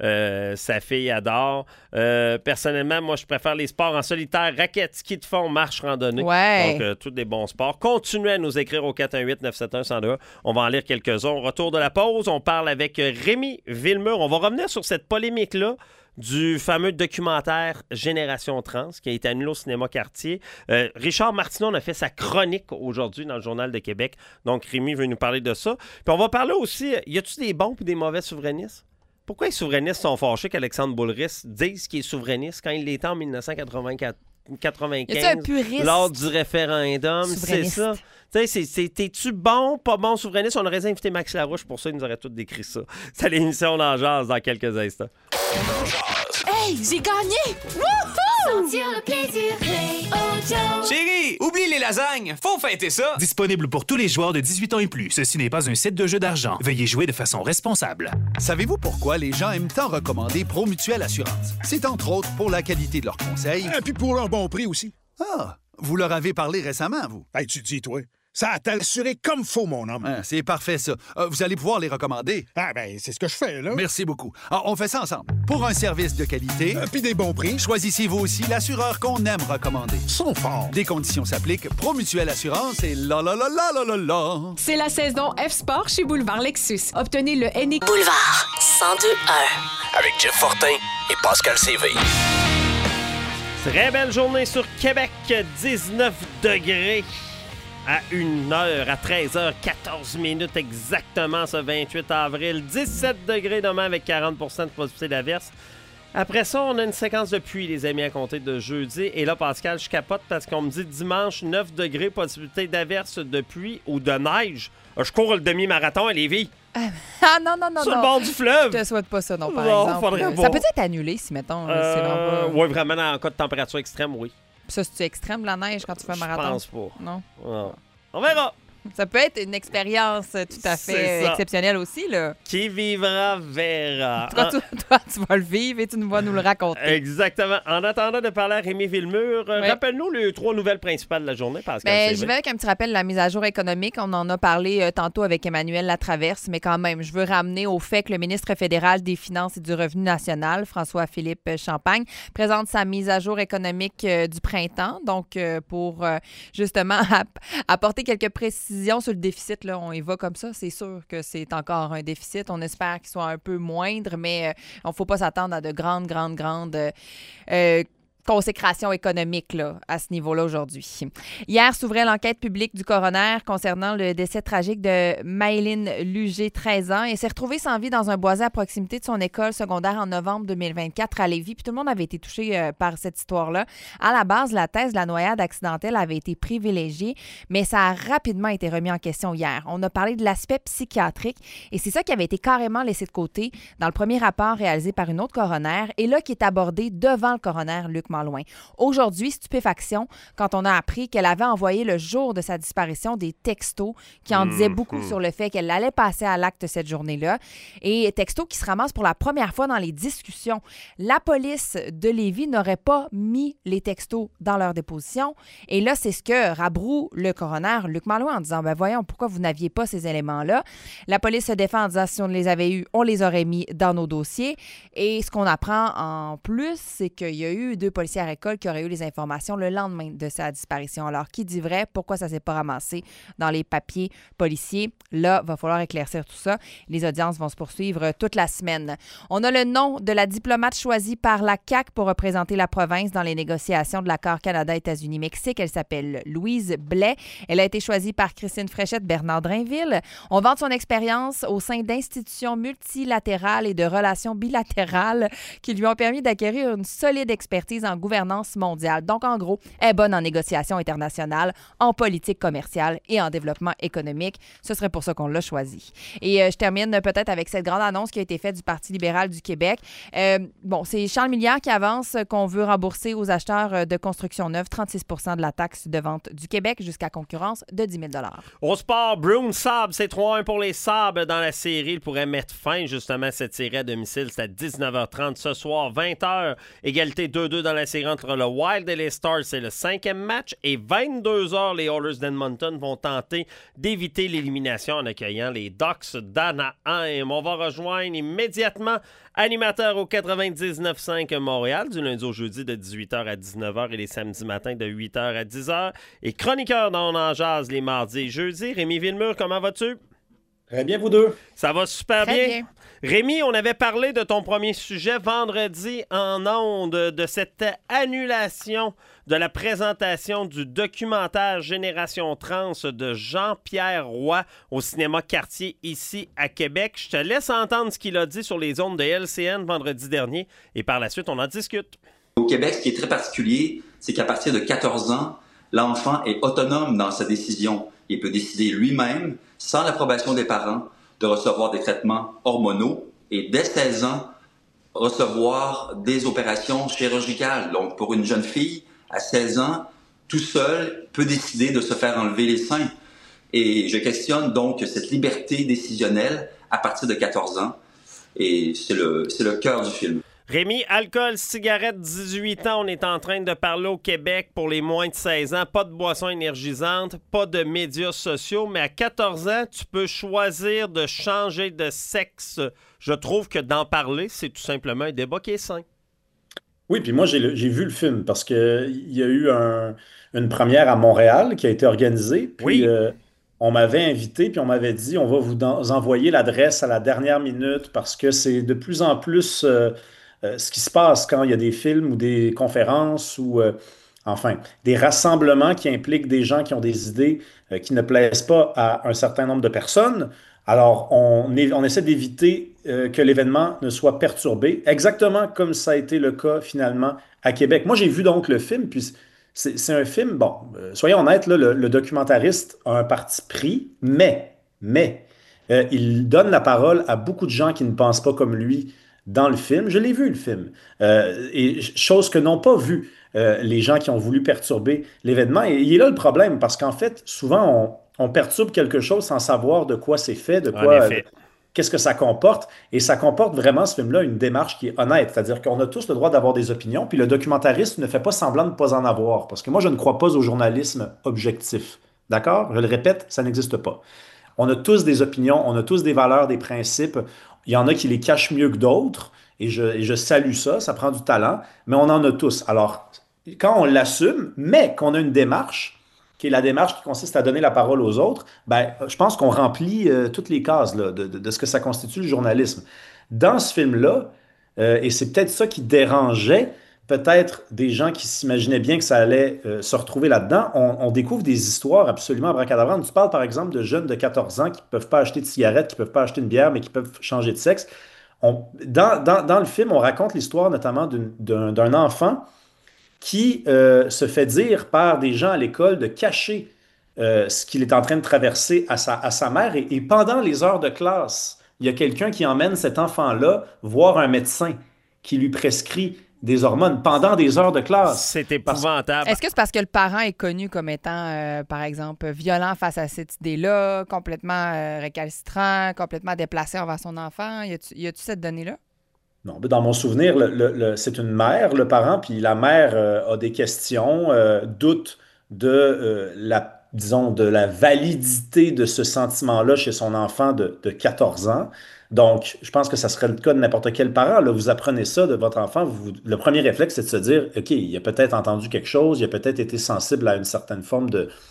Sa fille adore. Personnellement, moi, je préfère les sports en solitaire, raquettes, ski de fond, marche, randonnée. Ouais. Donc, tous des bons sports. Continuez à nous écrire au 418-971-1021. On va en lire quelques-uns. Au retour de la pause, on parle avec Rémi Villemur. On va revenir sur cette polémique-là du fameux documentaire Génération Trans qui a été annulé au Cinéma Cartier. Richard Martineau a fait sa chronique aujourd'hui dans le Journal de Québec. Donc, Rémi veut nous parler de ça. Puis on va parler aussi, y a-tu des bons et des mauvais souverainistes? Pourquoi les souverainistes sont fâchés qu'Alexandre Boulris dise qu'il est souverainiste quand il l'était en 1995 lors du référendum? C'est ça. T'es-tu bon, pas bon souverainiste? On aurait invité Max Larouche pour ça, il nous aurait tous décrit ça. C'est l'émission d'En Jase dans quelques instants. Hey, j'ai gagné! Wouhou! Sentir le plaisir, Play Audio. Chérie, oublie les lasagnes, faut fêter ça! Disponible pour tous les joueurs de 18 ans et plus. Ceci n'est pas un site de jeu d'argent. Veuillez jouer de façon responsable. Savez-vous pourquoi les gens aiment tant recommander Promutuelle Assurance? C'est entre autres pour la qualité de leurs conseils. Et puis pour un bon prix aussi. Ah, vous leur avez parlé récemment, vous? Hey, tu dis, toi. Ça a assuré comme faut, mon homme. Ah, c'est parfait, ça. Vous allez pouvoir les recommander. Ah, ben, c'est ce que je fais, là. Merci beaucoup. Alors, on fait ça ensemble. Pour un service de qualité... puis des bons prix. Choisissez vous aussi l'assureur qu'on aime recommander. Ils sont forts. Des conditions s'appliquent. Promutuelle Assurance et la la la la la la la. C'est la saison F-Sport chez Boulevard Lexus. Obtenez le NX... Boulevard 102.1 avec Jeff Fortin et Pascal Séville. Très belle journée sur Québec. 19 degrés. À 1h, à 13h14 minutes exactement ce 28 avril. 17 degrés demain avec 40 de possibilité d'averse. Après ça, on a une séquence de pluie, les amis, à compter de jeudi. Et là, Pascal, je capote parce qu'on me dit dimanche, 9 degrés, possibilité d'averse, de pluie ou de neige. Je cours le demi-marathon à Lévis. Non. Sur le bord du fleuve. Je te souhaite pas ça, non, par exemple. Faudrait ça peut être annulé, si, mettons. Oui, vraiment, en cas de température extrême, oui. Ça, c'est extrême, la neige, quand tu fais un marathon? Je pense pas. Non? On verra. Ça peut être une expérience tout à fait exceptionnelle aussi, là. Qui vivra, verra. Toi, tu vas le vivre et tu vas nous le raconter. Exactement. En attendant de parler à Rémi Villemur, rappelle-nous les 3 nouvelles principales de la journée, Pascal. Je vais avec un petit rappel de la mise à jour économique. On en a parlé tantôt avec Emmanuel Latraverse, mais quand même, je veux ramener au fait que le ministre fédéral des Finances et du Revenu national, François-Philippe Champagne, présente sa mise à jour économique du printemps, donc pour justement apporter quelques précisions précision sur le déficit, là, on y va comme ça. C'est sûr que c'est encore un déficit. On espère qu'il soit un peu moindre, mais il ne faut pas s'attendre à de grandes consécration économique là, à ce niveau-là aujourd'hui. Hier s'ouvrait l'enquête publique du coroner concernant le décès tragique de Maëlyn Lugé, 13 ans, et s'est retrouvée sans vie dans un boisé à proximité de son école secondaire en novembre 2024 à Lévis. Puis tout le monde avait été touché par cette histoire-là. À la base, la thèse de la noyade accidentelle avait été privilégiée, mais ça a rapidement été remis en question hier. On a parlé de l'aspect psychiatrique et c'est ça qui avait été carrément laissé de côté dans le premier rapport réalisé par une autre coroner et là qui est abordé devant le coroner Luc Malouin. Aujourd'hui, stupéfaction quand on a appris qu'elle avait envoyé le jour de sa disparition des textos qui en disaient beaucoup sur le fait qu'elle allait passer à l'acte cette journée-là. Et textos qui se ramassent pour la première fois dans les discussions. La police de Lévis n'aurait pas mis les textos dans leur déposition. Et là, c'est ce que rabroue le coroner Luc Malouin en disant « Ben voyons, pourquoi vous n'aviez pas ces éléments-là? » La police se défend en disant « Si on les avait eus, on les aurait mis dans nos dossiers. » Et ce qu'on apprend en plus, c'est qu'il y a eu 2 policiers à l'école qui auraient eu les informations le lendemain de sa disparition. Alors, qui dit vrai? Pourquoi ça ne s'est pas ramassé dans les papiers policiers? Là, il va falloir éclaircir tout ça. Les audiences vont se poursuivre toute la semaine. On a le nom de la diplomate choisie par la CAQ pour représenter la province dans les négociations de l'accord Canada-États-Unis-Mexique. Elle s'appelle Louise Blais. Elle a été choisie par Christine Fréchette-Bernard Drainville. On vante son expérience au sein d'institutions multilatérales et de relations bilatérales qui lui ont permis d'acquérir une solide expertise en gouvernance mondiale. Donc, en gros, elle est bonne en négociation internationale, en politique commerciale et en développement économique. Ce serait pour ça qu'on l'a choisi. Et je termine peut-être avec cette grande annonce qui a été faite du Parti libéral du Québec. C'est Charles Milliard qui avance qu'on veut rembourser aux acheteurs de construction neuve 36 % de la taxe de vente du Québec jusqu'à concurrence de 10 000 $. Au sport, Bruins Sabres, c'est 3-1 pour les Sabres dans la série. Il pourrait mettre fin justement à cette série à domicile. C'est à 19h30 ce soir, 20h. Égalité 2-2 dans la série entre le Wild et les Stars. C'est le 5e match. Et 22h, les Oilers d'Edmonton vont tenter d'éviter l'élimination en accueillant les Ducks d'Anaheim. On va rejoindre immédiatement animateur au 99.5 Montréal du lundi au jeudi de 18h à 19h et les samedis matins de 8h à 10h. Et chroniqueur dans On en jase les mardis et jeudis. Rémi Villemur, comment vas-tu? Très bien, vous deux. Ça va super bien. Rémi, on avait parlé de ton premier sujet vendredi en ondes, de cette annulation de la présentation du documentaire Génération Trans de Jean-Pierre Roy au cinéma Cartier ici à Québec. Je te laisse entendre ce qu'il a dit sur les ondes de LCN vendredi dernier et par la suite, on en discute. Au Québec, ce qui est très particulier, c'est qu'à partir de 14 ans, l'enfant est autonome dans sa décision. Il peut décider lui-même, sans l'approbation des parents, de recevoir des traitements hormonaux et dès 16 ans, recevoir des opérations chirurgicales. Donc, pour une jeune fille, à 16 ans, tout seul, peut décider de se faire enlever les seins. Et je questionne donc cette liberté décisionnelle à partir de 14 ans. Et c'est le cœur du film. Rémi, alcool, cigarette, 18 ans, on est en train de parler au Québec pour les moins de 16 ans. Pas de boissons énergisantes, pas de médias sociaux, mais à 14 ans, tu peux choisir de changer de sexe. Je trouve que d'en parler, c'est tout simplement un débat qui est sain. Oui, puis moi, j'ai vu le film parce qu'il y a eu une première à Montréal qui a été organisée. Puis, on m'avait invité, puis on m'avait dit, on va vous envoyer l'adresse à la dernière minute parce que c'est de plus en plus ce qui se passe quand il y a des films ou des conférences ou, des rassemblements qui impliquent des gens qui ont des idées qui ne plaisent pas à un certain nombre de personnes. Alors, on essaie d'éviter que l'événement ne soit perturbé, exactement comme ça a été le cas finalement à Québec. Moi, j'ai vu donc le film, puis c'est un film, soyons honnêtes, là, le documentariste a un parti pris, mais il donne la parole à beaucoup de gens qui ne pensent pas comme lui dans le film. Je l'ai vu, le film. Et chose que n'ont pas vu les gens qui ont voulu perturber l'événement. Et il est là le problème, parce qu'en fait, souvent, on perturbe quelque chose sans savoir de quoi c'est fait, de quoi, qu'est-ce que ça comporte. Et ça comporte vraiment, ce film-là, une démarche qui est honnête. C'est-à-dire qu'on a tous le droit d'avoir des opinions, puis le documentariste ne fait pas semblant de ne pas en avoir. Parce que moi, je ne crois pas au journalisme objectif. D'accord? Je le répète, ça n'existe pas. On a tous des opinions, on a tous des valeurs, des principes. Il y en a qui les cachent mieux que d'autres, et je salue ça, ça prend du talent, mais on en a tous. Alors, quand on l'assume, mais qu'on a une démarche, qui est la démarche qui consiste à donner la parole aux autres, je pense qu'on remplit toutes les cases là, de ce que ça constitue le journalisme. Dans ce film-là, et c'est peut-être ça qui dérangeait peut-être des gens qui s'imaginaient bien que ça allait se retrouver là-dedans, on découvre des histoires absolument abracadabrantes. Tu parles par exemple de jeunes de 14 ans qui ne peuvent pas acheter de cigarettes, qui ne peuvent pas acheter une bière, mais qui peuvent changer de sexe. Dans le film, on raconte l'histoire notamment d'un enfant qui se fait dire par des gens à l'école de cacher ce qu'il est en train de traverser à sa mère. Et pendant les heures de classe, il y a quelqu'un qui emmène cet enfant-là voir un médecin qui lui prescrit des hormones pendant des heures de classe. C'est épouvantable. Est-ce que c'est parce que le parent est connu comme étant, par exemple, violent face à cette idée-là, complètement récalcitrant, complètement déplacé envers son enfant? Y a-tu cette donnée-là? Non, mais dans mon souvenir, c'est une mère, le parent, puis la mère a des questions, doute de la validité de ce sentiment-là chez son enfant de 14 ans. Donc, je pense que ça serait le cas de n'importe quel parent. Là, vous apprenez ça de votre enfant. Le premier réflexe, c'est de se dire, OK, il a peut-être entendu quelque chose, il a peut-être été sensible à une certaine forme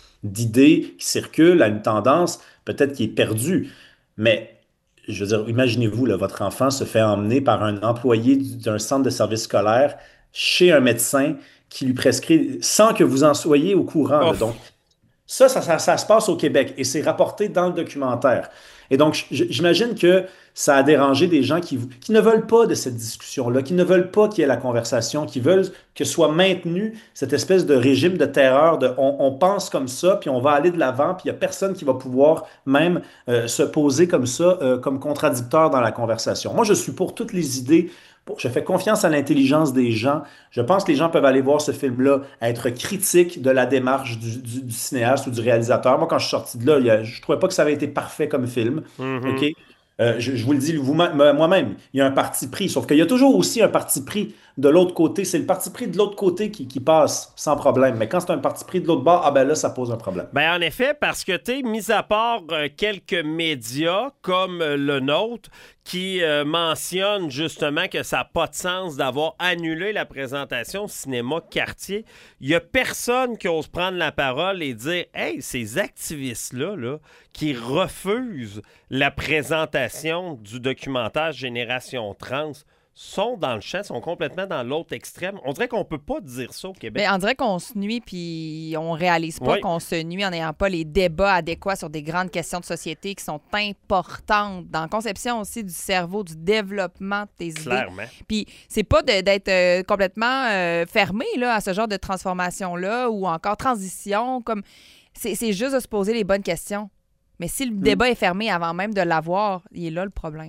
d'idée qui circule, à une tendance, peut-être qu'il est perdu. Mais, je veux dire, imaginez-vous, là, votre enfant se fait emmener par un employé d'un centre de service scolaire chez un médecin qui lui prescrit sans que vous en soyez au courant. Là. Donc, ça se passe au Québec et c'est rapporté dans le documentaire. Et donc, j'imagine que ça a dérangé des gens qui ne veulent pas de cette discussion-là, qui ne veulent pas qu'il y ait la conversation, qui veulent que soit maintenu cette espèce de régime de terreur de on pense comme ça, puis on va aller de l'avant, puis il n'y a personne qui va pouvoir même se poser comme ça, comme contradicteur dans la conversation. Moi, je suis pour toutes les idées. Je fais confiance à l'intelligence des gens. Je pense que les gens peuvent aller voir ce film-là, être critiques de la démarche du cinéaste ou du réalisateur. Moi, quand je suis sorti de là, je ne trouvais pas que ça avait été parfait comme film. Mm-hmm. OK? Je vous le dis moi-même, il y a un parti pris. Sauf qu'il y a toujours aussi un parti pris de l'autre côté. C'est le parti pris de l'autre côté qui passe sans problème. Mais quand c'est un parti pris de l'autre bord, là, ça pose un problème. En effet, parce que, tu sais, mis à part quelques médias comme le nôtre, qui mentionne justement que ça n'a pas de sens d'avoir annulé la présentation au cinéma Cartier. Il n'y a personne qui ose prendre la parole et dire « Hey, ces activistes-là là, qui refusent la présentation du documentaire Génération Trans sont dans le champ, sont complètement dans l'autre extrême. » On dirait qu'on ne peut pas dire ça au Québec. Mais on dirait qu'on se nuit puis on réalise pas qu'on se nuit en n'ayant pas les débats adéquats sur des grandes questions de société qui sont importantes dans la conception aussi du cerveau, du développement de tes idées. Puis c'est pas d'être complètement fermé là, à ce genre de transformation-là ou encore transition. Comme c'est juste de se poser les bonnes questions. Mais si le débat est fermé avant même de l'avoir, il est là le problème.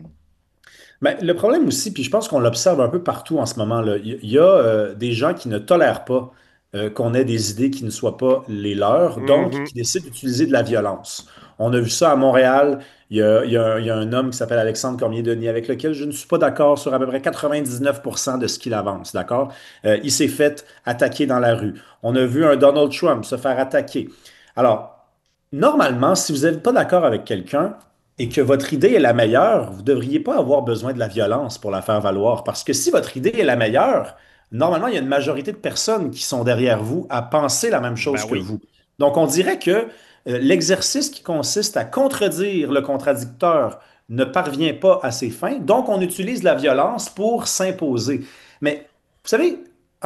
Mais le problème aussi, puis je pense qu'on l'observe un peu partout en ce moment-là, il y a des gens qui ne tolèrent pas qu'on ait des idées qui ne soient pas les leurs, donc qui décident d'utiliser de la violence. On a vu ça à Montréal. Il y a un homme qui s'appelle Alexandre Cormier-Denis avec lequel je ne suis pas d'accord sur à peu près 99% de ce qu'il avance, d'accord? Il s'est fait attaquer dans la rue. On a vu un Donald Trump se faire attaquer. Alors, normalement, si vous n'êtes pas d'accord avec quelqu'un, et que votre idée est la meilleure, vous ne devriez pas avoir besoin de la violence pour la faire valoir. Parce que si votre idée est la meilleure, normalement, il y a une majorité de personnes qui sont derrière vous à penser la même chose que vous. Donc, on dirait que l'exercice qui consiste à contredire le contradicteur ne parvient pas à ses fins. Donc, on utilise la violence pour s'imposer. Mais, vous savez,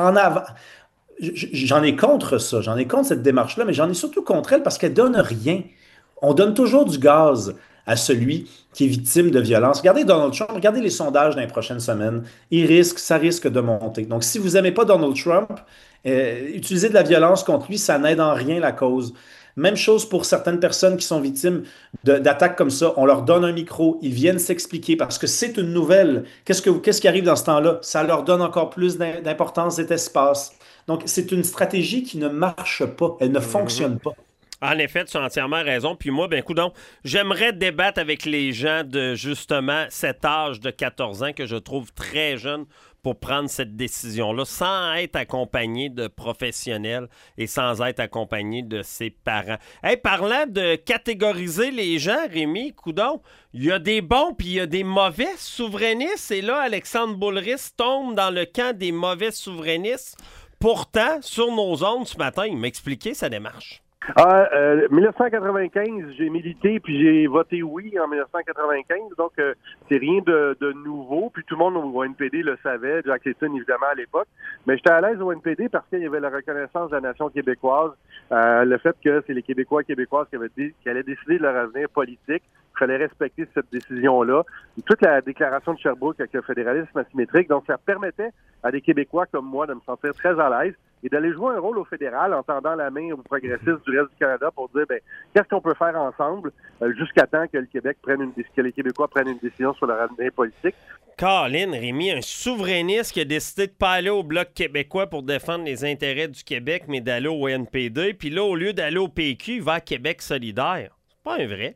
j'en ai contre ça. J'en ai contre cette démarche-là, mais j'en ai surtout contre elle parce qu'elle ne donne rien. On donne toujours du gaz à celui qui est victime de violence. Regardez Donald Trump, regardez les sondages dans les prochaines semaines. Ça risque de monter. Donc, si vous n'aimez pas Donald Trump, utiliser de la violence contre lui, ça n'aide en rien la cause. Même chose pour certaines personnes qui sont victimes d'attaques comme ça. On leur donne un micro, ils viennent s'expliquer parce que c'est une nouvelle. Qu'est-ce qui arrive dans ce temps-là? Ça leur donne encore plus d'importance et d'espace. Donc, c'est une stratégie qui ne marche pas. Elle ne fonctionne pas. En effet, tu as entièrement raison. Puis moi, coudonc, j'aimerais débattre avec les gens de, justement, cet âge de 14 ans que je trouve très jeune pour prendre cette décision-là, sans être accompagné de professionnels et sans être accompagné de ses parents. Hey, parlant de catégoriser les gens, Rémi, coudonc, il y a des bons puis il y a des mauvais souverainistes. Et là, Alexandre Boulris tombe dans le camp des mauvais souverainistes. Pourtant, sur nos ondes ce matin, il m'expliquait sa démarche. 1995, j'ai milité puis j'ai voté oui en 1995, donc c'est rien de nouveau. Puis tout le monde au NPD le savait, Jack Layton évidemment à l'époque. Mais j'étais à l'aise au NPD parce qu'il y avait la reconnaissance de la nation québécoise, le fait que c'est les Québécois et Québécoises qui allaient décider de leur avenir politique. Il fallait respecter cette décision-là. Toute la déclaration de Sherbrooke avec le fédéralisme asymétrique, donc ça permettait à des Québécois comme moi de me sentir très à l'aise et d'aller jouer un rôle au fédéral en tendant la main aux progressistes du reste du Canada pour dire qu'est-ce qu'on peut faire ensemble jusqu'à temps que le Québec que les Québécois prennent une décision sur leur avenir politique. Colin, Rémi, un souverainiste qui a décidé de pas aller au Bloc québécois pour défendre les intérêts du Québec, mais d'aller au NPD, puis là, au lieu d'aller au PQ, il va à Québec solidaire. C'est pas un vrai.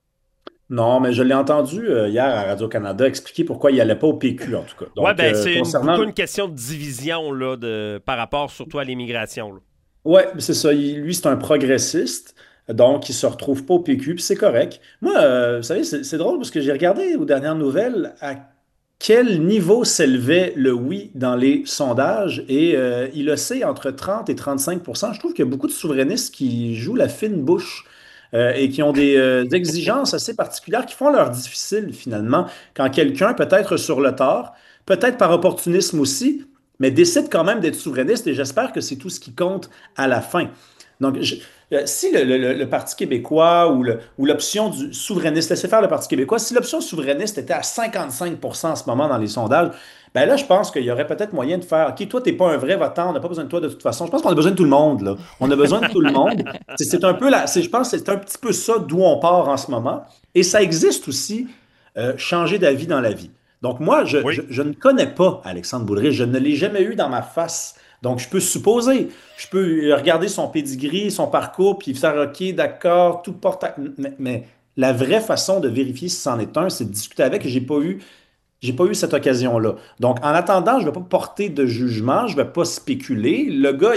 Non, mais je l'ai entendu hier à Radio-Canada expliquer pourquoi il n'allait pas au PQ, en tout cas. Oui, c'est beaucoup une question de division là, par rapport surtout à l'immigration. Oui, c'est ça. Lui, c'est un progressiste, donc il ne se retrouve pas au PQ, puis c'est correct. Moi, vous savez, c'est drôle parce que j'ai regardé aux dernières nouvelles à quel niveau s'élevait le oui dans les sondages et il oscille entre 30 et 35 %. Je trouve qu'il y a beaucoup de souverainistes qui jouent la fine bouche. Et qui ont des exigences assez particulières qui font leur difficile, finalement, quand quelqu'un, peut-être sur le tard, peut-être par opportunisme aussi, mais décide quand même d'être souverainiste, et j'espère que c'est tout ce qui compte à la fin. Donc, si le Parti québécois ou l'option du souverainiste, laissez faire le Parti québécois, si l'option souverainiste était à 55 % en ce moment dans les sondages, ben là, je pense qu'il y aurait peut-être moyen de faire « OK, toi, t'es pas un vrai votant, on n'a pas besoin de toi de toute façon. » Je pense qu'on a besoin de tout le monde, là. On a besoin de tout le monde. C'est un peu je pense que c'est un petit peu ça d'où on part en ce moment. Et ça existe aussi, changer d'avis dans la vie. Donc moi, je ne connais pas Alexandre Boulris. Je ne l'ai jamais eu dans ma face. Donc, je peux supposer, je peux regarder son pedigree, son parcours, puis faire « OK, d'accord, tout porte à... » Mais la vraie façon de vérifier si c'en est un, c'est de discuter avec. Et j'ai pas eu cette occasion-là. Donc, en attendant, je ne vais pas porter de jugement, je ne vais pas spéculer. Le gars,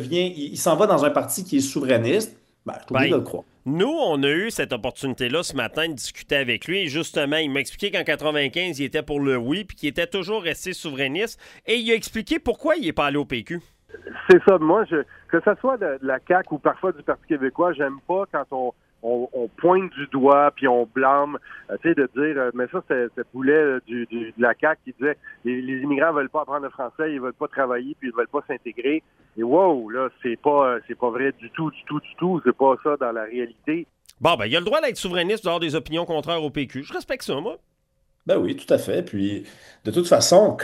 il s'en va dans un parti qui est souverainiste. Ben, je suis obligé de le croire. Nous, on a eu cette opportunité-là ce matin de discuter avec lui. Et justement, il m'a expliqué qu'en 95, il était pour le oui, puis qu'il était toujours resté souverainiste. Et il a expliqué pourquoi il n'est pas allé au PQ. C'est ça. Moi, que ce soit de la CAQ ou parfois du Parti québécois, j'aime pas quand on pointe du doigt puis on blâme, tu sais, de dire, mais ça, c'est Poulet de la CAQ qui disait les immigrants veulent pas apprendre le français, ils veulent pas travailler puis ils veulent pas s'intégrer. Et wow, là, c'est pas vrai du tout. C'est pas ça dans la réalité. Bon, ben, il a le droit d'être souverainiste, d'avoir des opinions contraires au PQ. Je respecte ça, moi. Ben oui, tout à fait. Puis, de toute façon,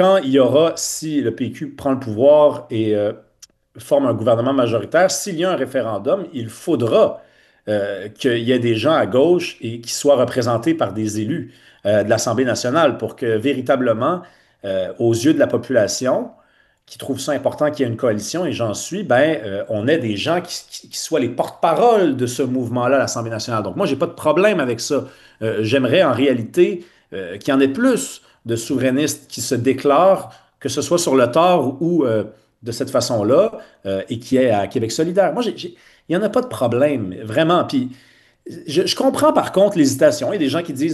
si le PQ prend le pouvoir et forme un gouvernement majoritaire, s'il y a un référendum, il faudra qu'il y ait des gens à gauche et qui soient représentés par des élus de l'Assemblée nationale pour que véritablement, aux yeux de la population, qui trouve ça important qu'il y ait une coalition, et j'en suis, on ait des gens qui soient les porte-parole de ce mouvement-là à l'Assemblée nationale. Donc moi, j'ai pas de problème avec ça. J'aimerais en réalité qu'il y en ait plus de souverainistes qui se déclarent, que ce soit sur le tard ou de cette façon-là, et qui est à Québec solidaire. Moi, il n'y en a pas de problème, vraiment. Puis, je comprends par contre l'hésitation. Il y a des gens qui disent,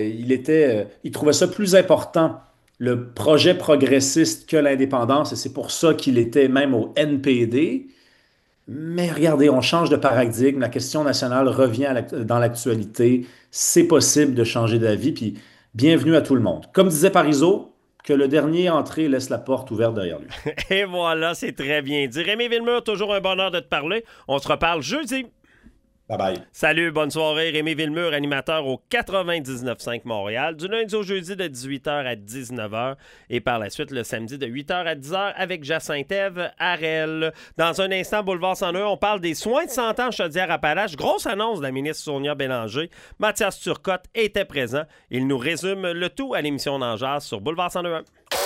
il trouvait ça plus important, le projet progressiste, que l'indépendance, et c'est pour ça qu'il était même au NPD. Mais regardez, on change de paradigme, la question nationale revient dans l'actualité. C'est possible de changer d'avis, puis bienvenue à tout le monde. Comme disait Parizeau, que le dernier entré laisse la porte ouverte derrière lui. Et voilà, c'est très bien dit. Rémi Villemur, toujours un bonheur de te parler. On se reparle jeudi. Bye-bye. Salut, bonne soirée. Rémi Villemur, animateur au 99.5 Montréal, du lundi au jeudi de 18h à 19h et par la suite le samedi de 8h à 10h avec Jacinthe-Ève Harel. Dans un instant, Boulevard 101, on parle des soins de santé en Chaudière-Appalaches. Grosse annonce de la ministre Sonia Bélanger. Mathias Turcotte était présent. Il nous résume le tout à l'émission D'En sur Boulevard 101.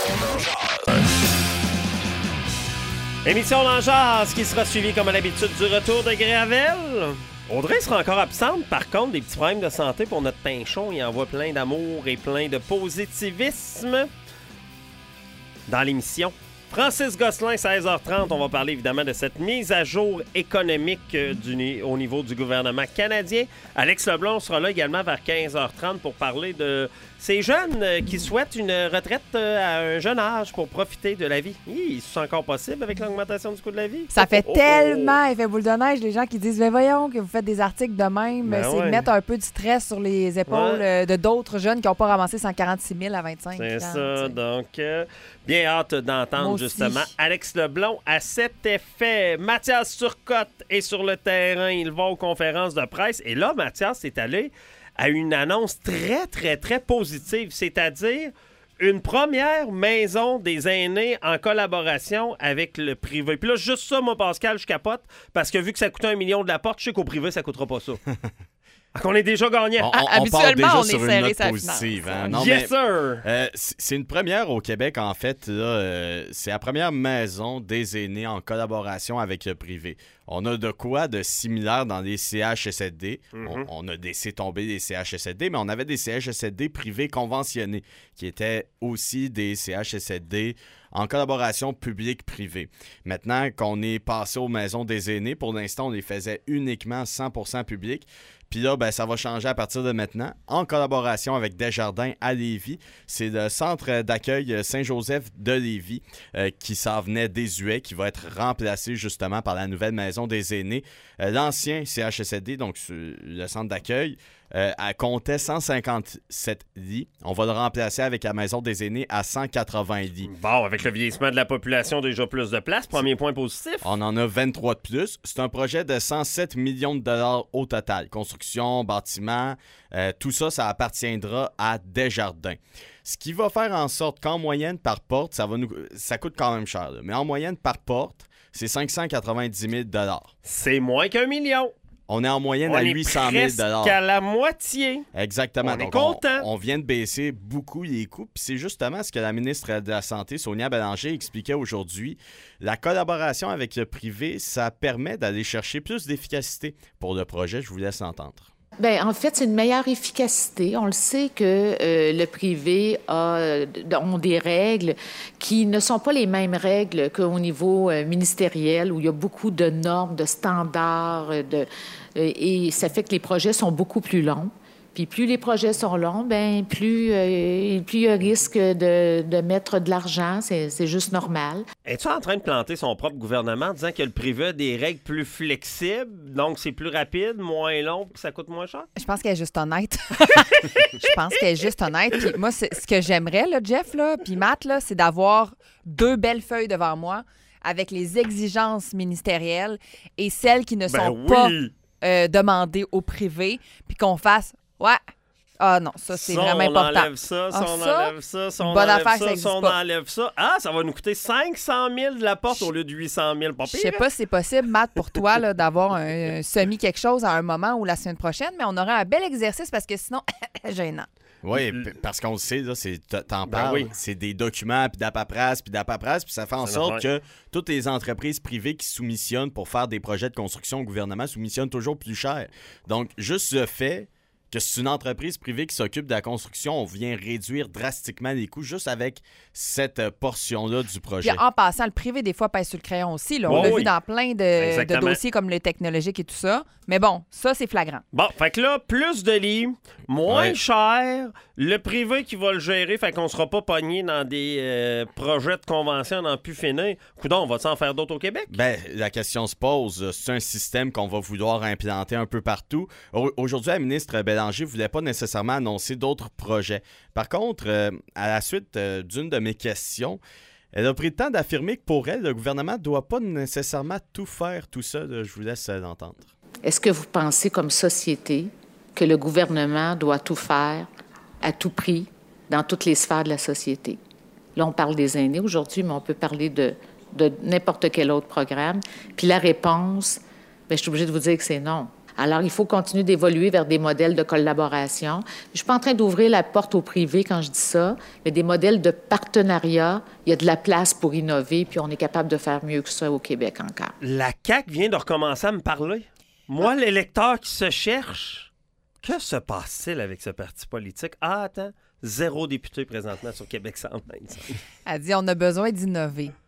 Émission D'En qui sera suivie comme à l'habitude du retour de Gravel. Audrey sera encore absente, par contre, des petits problèmes de santé pour notre pinchon. Il envoie plein d'amour et plein de positivisme. Dans l'émission Francis Gosselin, 16h30. On va parler évidemment de cette mise à jour économique au niveau du gouvernement canadien. Alex Leblond sera là également vers 15h30 pour parler de ces jeunes qui souhaitent une retraite à un jeune âge pour profiter de la vie. C'est encore possible avec l'augmentation du coût de la vie? Ça fait tellement effet boule de neige, les gens qui disent « Mais voyons que vous faites des articles de même. C'est mettre un peu de stress sur les épaules de d'autres jeunes qui n'ont pas ramassé 146 000 à 25 ans. C'est ça, donc bien hâte d'entendre justement Alex Leblond à cet effet. Mathias Turcotte est sur le terrain, il va aux conférences de presse et là, Mathias est allé à une annonce très, très, très positive, c'est-à-dire une première maison des aînés en collaboration avec le privé. Puis là, juste ça, moi, Pascal, je capote, parce que vu que ça coûtait 1 million de la porte, je sais qu'au privé, ça coûtera pas ça. On est déjà gagnant. Habituellement, on est serré sa positive. Hein? Non, yes, sir! C'est une première au Québec, en fait. Là, c'est la première maison des aînés en collaboration avec le privé. On a de quoi de similaire dans les CHSLD. On a laissé tomber des CHSLD, mais on avait des CHSLD privés conventionnés qui étaient aussi des CHSLD en collaboration publique-privée. Maintenant qu'on est passé aux maisons des aînés, pour l'instant, on les faisait uniquement 100% public. Puis là, ça va changer à partir de maintenant, en collaboration avec Desjardins à Lévis. C'est le centre d'accueil Saint-Joseph de Lévis qui s'en venait désuet, qui va être remplacé justement par la nouvelle maison des aînés. L'ancien CHSLD, donc le centre d'accueil, comptait 157 lits. On va le remplacer avec la maison des aînés à 180 lits. Bon, avec le vieillissement de la population, déjà plus de place. Premier point positif. On en a 23 de plus. C'est un projet de 107 millions de dollars au total. Construction, bâtiment, tout ça, ça appartiendra à Desjardins. Ce qui va faire en sorte qu'en moyenne par porte, ça coûte quand même cher, là, mais en moyenne par porte, c'est 590 000 dollars. C'est moins qu'1 million. On est en moyenne à 800 000 presque à la moitié. Exactement. On est content. On vient de baisser beaucoup les coûts. Puis c'est justement ce que la ministre de la Santé, Sonia Bélanger, expliquait aujourd'hui. La collaboration avec le privé, ça permet d'aller chercher plus d'efficacité pour le projet. Je vous laisse l'entendre. Bien, en fait, c'est une meilleure efficacité. On le sait que le privé ont des règles qui ne sont pas les mêmes règles qu'au niveau ministériel, où il y a beaucoup de normes, de standards, et ça fait que les projets sont beaucoup plus longs. Puis plus les projets sont longs, bien, plus il y a risque de mettre de l'argent. C'est juste normal. Es-tu en train de planter son propre gouvernement en disant que le privé a des règles plus flexibles, donc c'est plus rapide, moins long, que ça coûte moins cher? Je pense qu'elle est juste honnête. Puis moi, ce que j'aimerais, là, Jeff, là, puis Matt, là, c'est d'avoir 2 belles feuilles devant moi avec les exigences ministérielles et celles qui ne sont pas demandées au privé, puis qu'on fasse... Ouais. Ah non, ça, c'est vraiment important. On enlève ça, on enlève ça, on enlève ça. Ah, ça va nous coûter 500 000 de la porte au lieu de 800 000. Je sais pas si c'est possible, Matt, pour toi, là, d'avoir un semi-quelque chose à un moment ou la semaine prochaine, mais on aura un bel exercice parce que sinon, gênant. Oui, parce qu'on le sait, là, t'en parles, c'est des documents, puis de la paperasse, puis ça fait en sorte que toutes les entreprises privées qui soumissionnent pour faire des projets de construction au gouvernement soumissionnent toujours plus cher. Donc, juste le fait que c'est une entreprise privée qui s'occupe de la construction, on vient réduire drastiquement les coûts juste avec cette portion-là du projet. Puis en passant, le privé, des fois, pèse sur le crayon aussi. Là. On l'a vu dans plein de dossiers comme les technologiques et tout ça. Mais bon, ça, c'est flagrant. Bon, fait que là, plus de lits, moins cher, le privé qui va le gérer, fait qu'on sera pas pogné dans des projets de convention n'en plus finir. Coudon, on va-tu en faire d'autres au Québec? Bien, la question se pose. C'est un système qu'on va vouloir implanter un peu partout. Aujourd'hui, la ministre Bélanger ne voulait pas nécessairement annoncer d'autres projets. Par contre, à la suite d'une de mes questions, elle a pris le temps d'affirmer que pour elle, le gouvernement ne doit pas nécessairement tout faire tout seul. Je vous laisse l'entendre. Est-ce que vous pensez comme société que le gouvernement doit tout faire à tout prix dans toutes les sphères de la société? Là, on parle des aînés aujourd'hui, mais on peut parler de n'importe quel autre programme. Puis la réponse, bien, je suis obligée de vous dire que c'est non. Alors, il faut continuer d'évoluer vers des modèles de collaboration. Je ne suis pas en train d'ouvrir la porte au privé quand je dis ça, mais des modèles de partenariat. Il y a de la place pour innover, puis on est capable de faire mieux que ça au Québec encore. La CAQ vient de recommencer à me parler. Moi, l'électeur qui se cherche, que se passe-t-il avec ce parti politique? Ah, attends, 0 député présentement sur Québec 125. Elle dit on a besoin d'innover.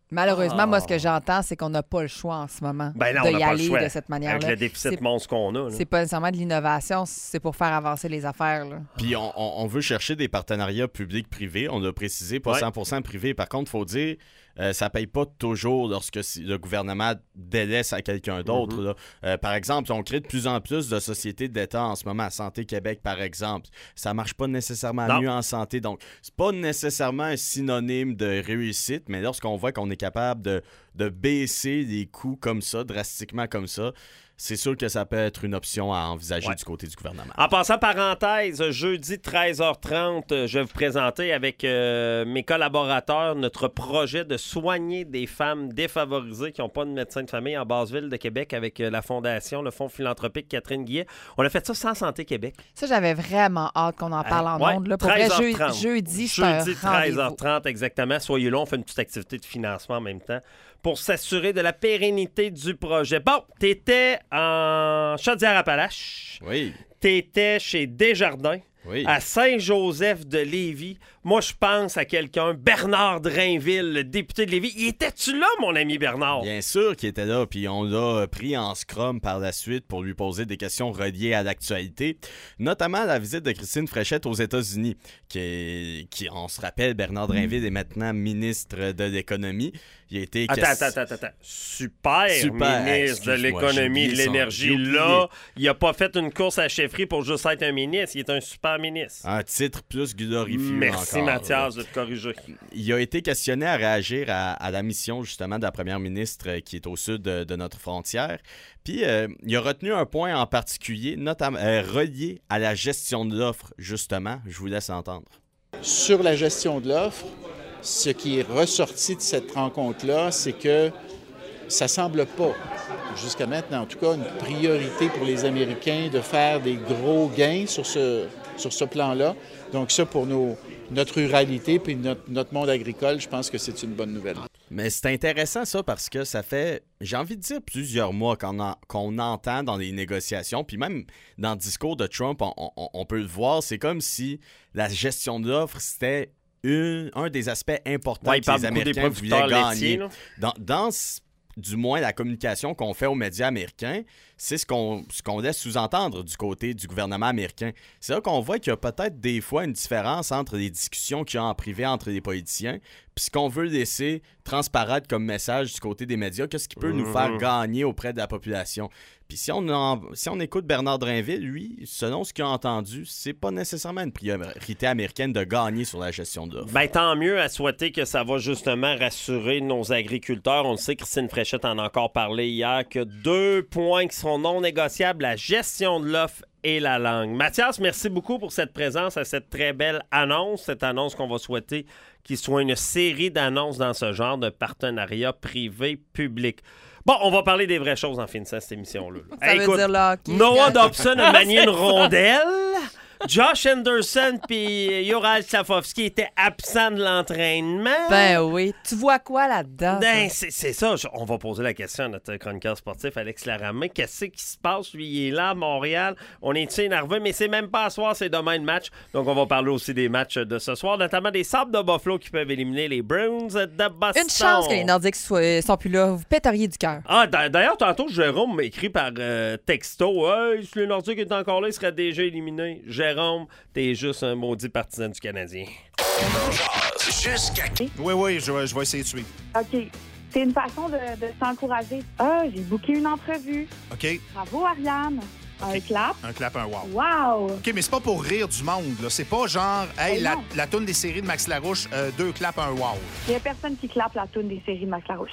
Malheureusement, moi, ce que j'entends, c'est qu'on n'a pas le choix en ce moment de y aller de cette manière-là. Avec le déficit monstre qu'on a. Là. C'est pas nécessairement de l'innovation, c'est pour faire avancer les affaires. Là. Puis on veut chercher des partenariats publics-privés. On a précisé pas 100% privé. Par contre, il faut dire, ça paye pas toujours lorsque le gouvernement délaisse à quelqu'un d'autre. Par exemple, on crée de plus en plus de sociétés d'État en ce moment, à Santé Québec, par exemple. Ça marche pas nécessairement mieux en santé. Donc, c'est pas nécessairement un synonyme de réussite, mais lorsqu'on voit qu'on est capable de baisser les coûts comme ça, drastiquement comme ça, c'est sûr que ça peut être une option à envisager du côté du gouvernement. En passant, parenthèse, jeudi 13h30, je vais vous présenter avec mes collaborateurs notre projet de soigner des femmes défavorisées qui n'ont pas de médecin de famille en Basse-Ville de Québec avec la Fondation, le Fonds philanthropique Catherine Guillet. On a fait ça sans Santé Québec. Ça, j'avais vraiment hâte qu'on en parle en ondes. Pour vrai, jeudi, c'est un rendez-vous. 13h30, exactement. Soyez là, on fait une petite activité de financement en même temps pour s'assurer de la pérennité du projet. Bon, t'étais en Chaudière-Appalaches. Oui. T'étais chez Desjardins. Oui. À Saint-Joseph de Lévis. Moi, je pense à quelqu'un, Bernard Drainville, le député de Lévis. Étais-tu là, mon ami Bernard? Bien sûr qu'il était là, puis on l'a pris en scrum par la suite pour lui poser des questions reliées à l'actualité, notamment la visite de Christine Fréchette aux États-Unis, qui on se rappelle, Bernard Drainville est maintenant ministre de l'Économie. Il a été... Attends. Super ministre de l'Économie et de l'Énergie. Là, il n'a pas fait une course à la chefferie pour juste être un ministre. Il est un super ministre. Un titre plus glorifiant. Merci, encore, Mathias, de te corriger. Il a été questionné à réagir à la mission, justement, de la première ministre qui est au sud de notre frontière. Puis, il a retenu un point en particulier, notamment relié à la gestion de l'offre, justement. Je vous laisse entendre. Sur la gestion de l'offre, ce qui est ressorti de cette rencontre-là, c'est que ça semble pas, jusqu'à maintenant en tout cas, une priorité pour les Américains de faire des gros gains sur ce plan-là. Donc ça, pour notre ruralité puis notre monde agricole, je pense que c'est une bonne nouvelle. Mais c'est intéressant ça parce que ça fait, j'ai envie de dire, plusieurs mois qu'on entend dans les négociations, puis même dans le discours de Trump, on peut le voir, c'est comme si la gestion de l'offre, c'était un des aspects importants que les Américains voulaient gagner. Dans du moins la communication qu'on fait aux médias américains, c'est ce qu'on laisse sous-entendre du côté du gouvernement américain. C'est là qu'on voit qu'il y a peut-être des fois une différence entre les discussions qu'il y a en privé entre les politiciens puis ce qu'on veut laisser transparaître comme message du côté des médias, qu'est-ce qui peut nous faire gagner auprès de la population. Puis si on écoute Bernard Drainville, lui, selon ce qu'il a entendu, c'est pas nécessairement une priorité américaine de gagner sur la gestion de l'offre. Bien, tant mieux à souhaiter que ça va justement rassurer nos agriculteurs. On le sait, Christine Fréchette en a encore parlé hier, que 2 points qui seront non négociables, la gestion de l'offre et la langue. Mathias, merci beaucoup pour cette présence à cette très belle annonce, cette annonce qu'on va souhaiter qu'il soit une série d'annonces dans ce genre de partenariat privé-public. Bon, on va parler des vraies choses en finissant cette émission-là. Ça veut dire là, Noah Dobson a manié une rondelle. Josh Anderson puis Yorail Safovski étaient absents de l'entraînement. Ben oui. Tu vois quoi là-dedans? Ben, c'est ça. On va poser la question à notre chroniqueur sportif, Alex Laramé. Qu'est-ce qui se passe? Lui, il est là à Montréal. On est énervé, mais c'est même pas à soir, c'est demain le match. Donc, on va parler aussi des matchs de ce soir, notamment des Sabres de Buffalo qui peuvent éliminer les Bruins de Boston. Une chance que les Nordiques sont plus là. Vous péteriez du cœur. Ah, d'ailleurs, tantôt, Jérôme m'a écrit par texto. Hey, si les Nordiques étaient encore là, ils seraient déjà éliminés. Jérôme, t'es juste un maudit partisan du Canadien. Oui, je vais essayer de suivre. OK. C'est une façon de s'encourager. Ah, j'ai booké une entrevue. OK. Bravo, Ariane. Un clap. Un clap, un wow. Wow. OK, mais c'est pas pour rire du monde, là. C'est pas genre, hey, la toune des séries de Max Larouche, 2 claps, un wow. Il y a personne qui clappe la toune des séries de Max Larouche.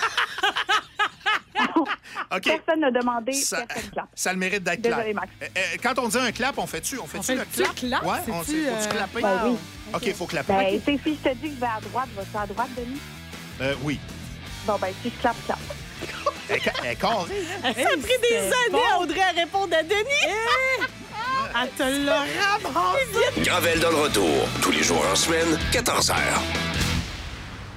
Okay. Personne n'a demandé, personne clap. Ça le mérite d'être clap. Désolé, Max. Quand on dit un clap, on fait-tu le clap? Ouais, faut-tu clapper? Ben oui. OK, il faut clapper. Ben, si je te dis que je vais à droite, vas-tu à droite, Denis? Oui. Bon, ben, si je clap. Elle est carrée. Ça a pris des années à Audrey à répondre à Denis. Elle te l'a ramassé. Gravel dans le retour, tous les jours en semaine, 14h.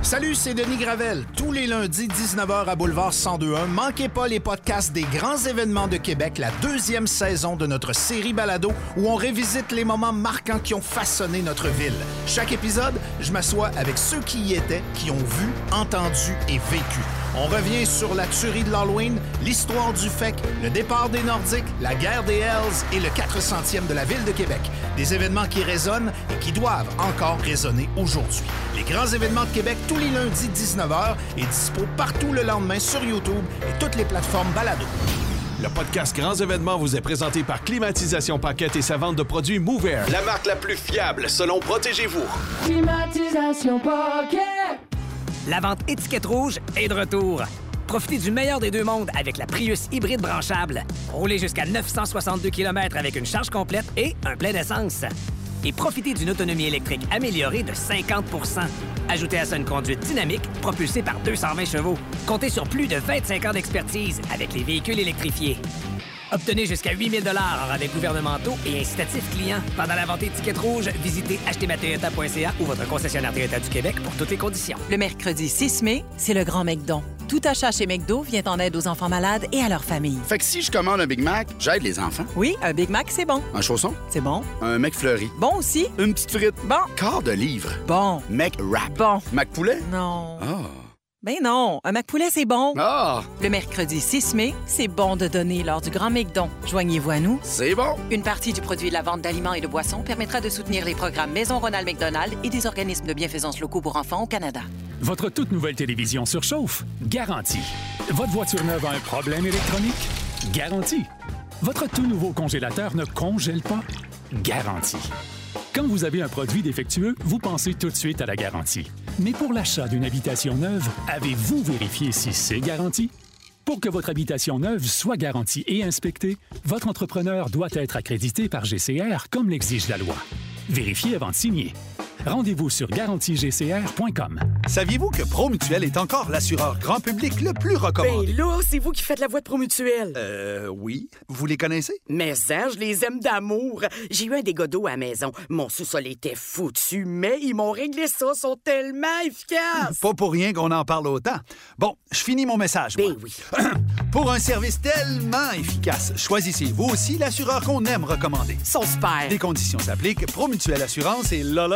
Salut, c'est Denis Gravel. Tous les lundis, 19h à Boulevard 1021, manquez pas les podcasts des grands événements de Québec, la 2e saison de notre série Balado, où on révisite les moments marquants qui ont façonné notre ville. Chaque épisode, je m'assois avec ceux qui y étaient, qui ont vu, entendu et vécu. On revient sur la tuerie de l'Halloween, l'histoire du FEC, le départ des Nordiques, la guerre des Hells et le 400e de la Ville de Québec. Des événements qui résonnent et qui doivent encore résonner aujourd'hui. Les grands événements de Québec, tous les lundis 19h, est dispo partout le lendemain sur YouTube et toutes les plateformes balado. Le podcast Grands événements vous est présenté par Climatisation Paquette et sa vente de produits Move Air. La marque la plus fiable selon Protégez-vous. Climatisation Paquette. La vente étiquette rouge est de retour. Profitez du meilleur des deux mondes avec la Prius hybride branchable. Roulez jusqu'à 962 km avec une charge complète et un plein d'essence. Et profitez d'une autonomie électrique améliorée de 50 %. Ajoutez à ça une conduite dynamique propulsée par 220 chevaux. Comptez sur plus de 25 ans d'expertise avec les véhicules électrifiés. Obtenez jusqu'à 8 000 $ en rabais gouvernementaux et incitatifs clients. Pendant la vente étiquette rouge, visitez achetezmatoyota.ca ou votre concessionnaire Toyota du Québec pour toutes les conditions. Le mercredi 6 mai, c'est le Grand McDon. Tout achat chez McDo vient en aide aux enfants malades et à leurs familles. Fait que si je commande un Big Mac, j'aide les enfants. Oui, un Big Mac, c'est bon. Un chausson? C'est bon. Un McFlurry? Bon aussi. Une petite frite? Bon. Quart de livre? Bon. McWrap? Bon. McPoulet? Non. Ah. Ben non, un McPoulet, c'est bon. Ah! Le mercredi 6 mai, c'est bon de donner lors du Grand McDon. Joignez-vous à nous. C'est bon! Une partie du produit de la vente d'aliments et de boissons permettra de soutenir les programmes Maison Ronald McDonald et des organismes de bienfaisance locaux pour enfants au Canada. Votre toute nouvelle télévision surchauffe? Garantie. Votre voiture neuve a un problème électronique? Garantie. Votre tout nouveau congélateur ne congèle pas? Garantie. Quand vous avez un produit défectueux, vous pensez tout de suite à la garantie. Mais pour l'achat d'une habitation neuve, avez-vous vérifié si c'est garanti? Pour que votre habitation neuve soit garantie et inspectée, votre entrepreneur doit être accrédité par GCR comme l'exige la loi. Vérifiez avant de signer. Rendez-vous sur garantiegcr.com. Saviez-vous que Promutuel est encore l'assureur grand public le plus recommandé? Ben là, c'est vous qui faites la voix de Promutuel. Oui. Vous les connaissez? Mais ça, je les aime d'amour. J'ai eu un dégât d'eau à la maison. Mon sous-sol était foutu, mais ils m'ont réglé ça. Ils sont tellement efficaces. Pas pour rien qu'on en parle autant. Bon, je finis mon message. Ben oui. Pour un service tellement efficace, choisissez vous aussi l'assureur qu'on aime recommander. Ils sont super. Des conditions s'appliquent. Promutuel Assurance et la.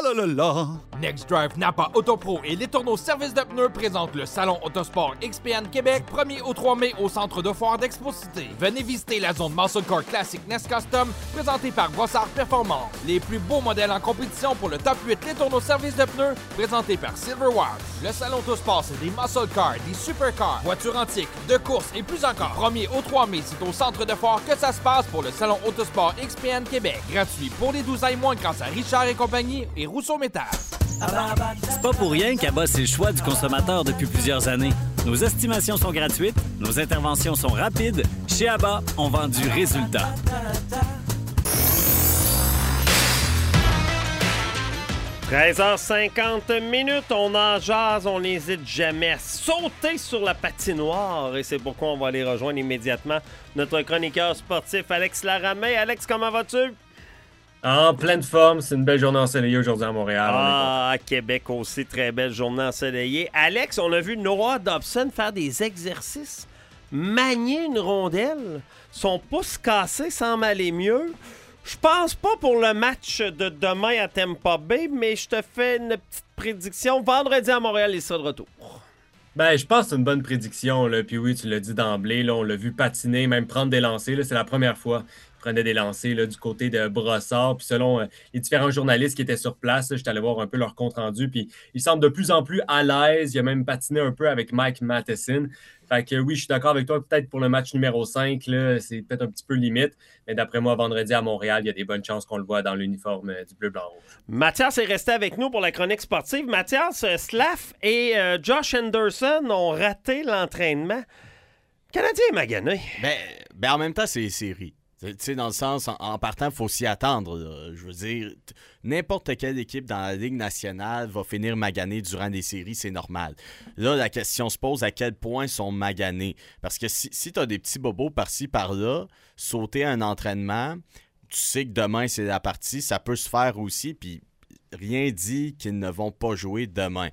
Next Drive Napa Autopro et les tourneaux service de pneus présentent le Salon Autosport XPN Québec, 1er au 3 mai au centre de foire d'Expo-Cité. Venez visiter la zone Muscle Car Classic NEST Custom présentée par Brossard Performance. Les plus beaux modèles en compétition pour le top 8 les tourneaux service de pneus présentés par Silverwire. Le Salon Autosport, c'est des muscle cars, des supercars, voitures antiques, de course et plus encore. 1er au 3 mai, c'est au centre de foire que ça se passe pour le Salon Autosport XPN Québec. Gratuit pour les 12 ans et moins grâce à Richard et compagnie et Rousseau Métal. C'est pas pour rien qu'Abba, c'est le choix du consommateur depuis plusieurs années. Nos estimations sont gratuites, nos interventions sont rapides. Chez Abba, on vend du résultat. « 13h50, on en jase, on n'hésite jamais à sauter sur la patinoire et c'est pourquoi on va aller rejoindre immédiatement notre chroniqueur sportif Alex Laramée. Alex, comment vas-tu? En pleine forme, c'est une belle journée ensoleillée aujourd'hui à Montréal. À Québec aussi, très belle journée ensoleillée. Alex, on a vu Noah Dobson faire des exercices, manier une rondelle, son pouce cassé semble aller mieux. Je pense pas pour le match de demain à Tampa Bay, mais je te fais une petite prédiction. Vendredi à Montréal, il sera de retour. Ben, je pense que c'est une bonne prédiction. Là. Puis oui, tu l'as dit d'emblée, là, on l'a vu patiner, même prendre des lancers. Là, c'est la première fois qu'il prenait des lancers là, du côté de Brossard. Puis selon les différents journalistes qui étaient sur place, je suis allé voir un peu leur compte-rendu. Puis il semble de plus en plus à l'aise. Il a même patiné un peu avec Mike Matheson. Fait que oui, je suis d'accord avec toi. Peut-être pour le match numéro 5, là, c'est peut-être un petit peu limite. Mais d'après moi, vendredi à Montréal, il y a des bonnes chances qu'on le voit dans l'uniforme du bleu-blanc-rouge. Mathias est resté avec nous pour la chronique sportive. Mathias, Slav et Josh Anderson ont raté l'entraînement. Canadien est magané. Ben, en même temps, c'est les séries. Tu sais, dans le sens, en partant, il faut s'y attendre. Là. Je veux dire, n'importe quelle équipe dans la Ligue nationale va finir maganée durant des séries, c'est normal. Là, la question se pose à quel point ils sont maganés. Parce que si tu as des petits bobos par-ci, par-là, sauter un entraînement, tu sais que demain, c'est la partie, ça peut se faire aussi, puis rien dit qu'ils ne vont pas jouer demain.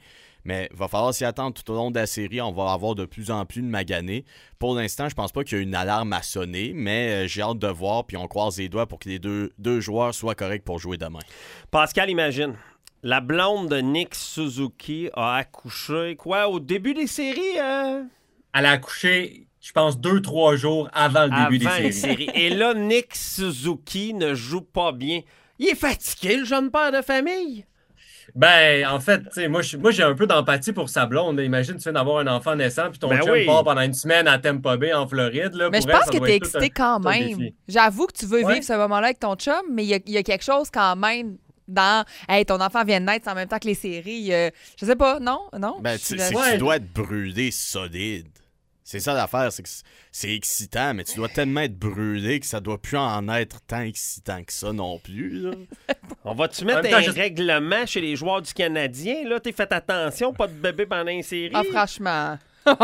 Mais il va falloir s'y attendre tout au long de la série. On va avoir de plus en plus de maganés. Pour l'instant, je pense pas qu'il y a une alarme à sonner, mais j'ai hâte de voir, puis on croise les doigts pour que les deux joueurs soient corrects pour jouer demain. Pascal, imagine, la blonde de Nick Suzuki a accouché, au début des séries? Elle a accouché, je pense, 2-3 jours avant le début des séries. Et là, Nick Suzuki ne joue pas bien. Il est fatigué, le jeune père de famille. Ben, en fait, moi j'ai un peu d'empathie pour sa blonde. Imagine, tu viens d'avoir un enfant naissant, puis ton chum part pendant une semaine à Tampa Bay, en Floride. Là, mais je pense que t'es excité quand même. J'avoue que tu veux vivre ce moment-là avec ton chum, mais il y a quelque chose quand même dans « Hey, ton enfant vient de naître en même temps que les séries. » Je sais pas, non? Ben, c'est que tu dois être brûlé solide. C'est ça l'affaire, c'est que c'est excitant, mais tu dois tellement être brûlé que ça doit plus en être tant excitant que ça non plus. Là. On va-tu mettre un règlement chez les joueurs du Canadien? Là, t'es fait attention, pas de bébé pendant une série. Ah, franchement.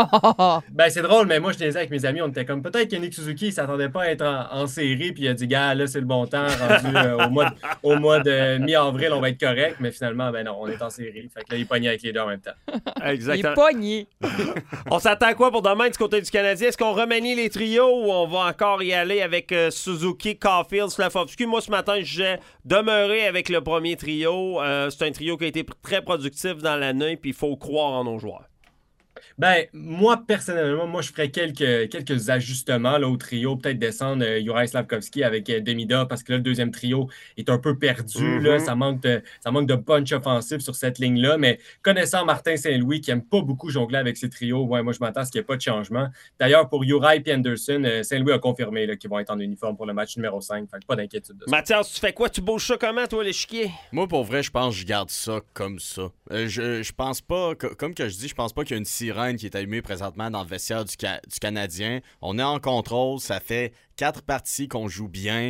Ben, c'est drôle, mais moi, je disais avec mes amis, on était comme peut-être que Nick Suzuki, il s'attendait pas à être en série, puis il a dit, gars, là, c'est le bon temps, rendu au mois de mi-avril, on va être correct, mais finalement, ben non, on est en série. Fait que là, il est pogné avec les deux en même temps. Exactement. Il est pogné. On s'attend à quoi pour demain du côté du Canadien? Est-ce qu'on remanie les trios ou on va encore y aller avec Suzuki, Caulfield, Slafkovsky? Moi, ce matin, j'ai demeuré avec le premier trio. C'est un trio qui a été très productif dans l'année, puis il faut croire en nos joueurs. Ben, moi, personnellement, je ferais quelques ajustements là, au trio. Peut-être descendre Juraj Slafkovsky avec Demida parce que là, le deuxième trio est un peu perdu. Là, ça manque de punch offensif sur cette ligne-là. Mais connaissant Martin Saint-Louis, qui n'aime pas beaucoup jongler avec ses trios, moi, je m'attends à ce qu'il n'y ait pas de changement. D'ailleurs, pour Juraj et Anderson, Saint-Louis a confirmé là, qu'ils vont être en uniforme pour le match numéro 5. Fait que pas d'inquiétude de ça. Mathias, tu fais quoi? Tu bouges ça comment, toi, l'échiquier? Moi, pour vrai, je pense que je garde ça comme ça. Je pense pas, comme que je dis, je pense pas qu'il y a une sirène qui est allumée présentement dans le vestiaire du Canadien. On est en contrôle, ça fait 4 parties qu'on joue bien.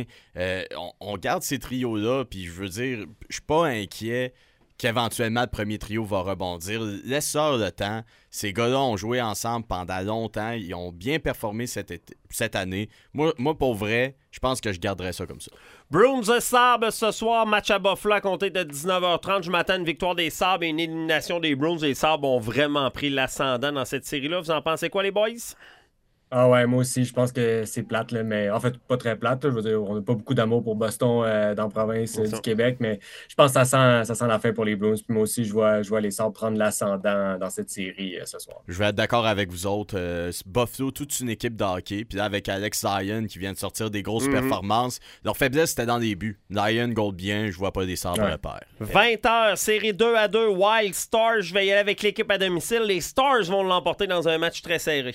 On garde ces trios-là, puis je veux dire, je suis pas inquiet qu'éventuellement le premier trio va rebondir. Laisse-leur le temps. Ces gars-là ont joué ensemble pendant longtemps. Ils ont bien performé cette année. Moi, pour vrai, je pense que je garderais ça comme ça. Bruins et Sabres ce soir, match à Buffalo à compter de 19h30. Je m'attends à une victoire des Sabres et une élimination des Bruins. Les Sabres ont vraiment pris l'ascendant dans cette série-là. Vous en pensez quoi, les boys? Ah ouais, moi aussi, je pense que c'est plate, là, mais en fait, pas très plate. Là, je veux dire, on n'a pas beaucoup d'amour pour Boston dans la province du Québec, mais je pense que ça sent la fin pour les Bruins. Puis moi aussi, je vois les Sabres prendre l'ascendant dans cette série ce soir. Je vais être d'accord avec vous autres. Buffalo, toute une équipe de hockey. Puis là, avec Alex Lyon qui vient de sortir des grosses performances, leur faiblesse, c'était dans les buts. Lyon goal bien, je vois pas des Sabres le paire. 20h, série 2-2, Wild Stars. Je vais y aller avec l'équipe à domicile. Les Stars vont l'emporter dans un match très serré.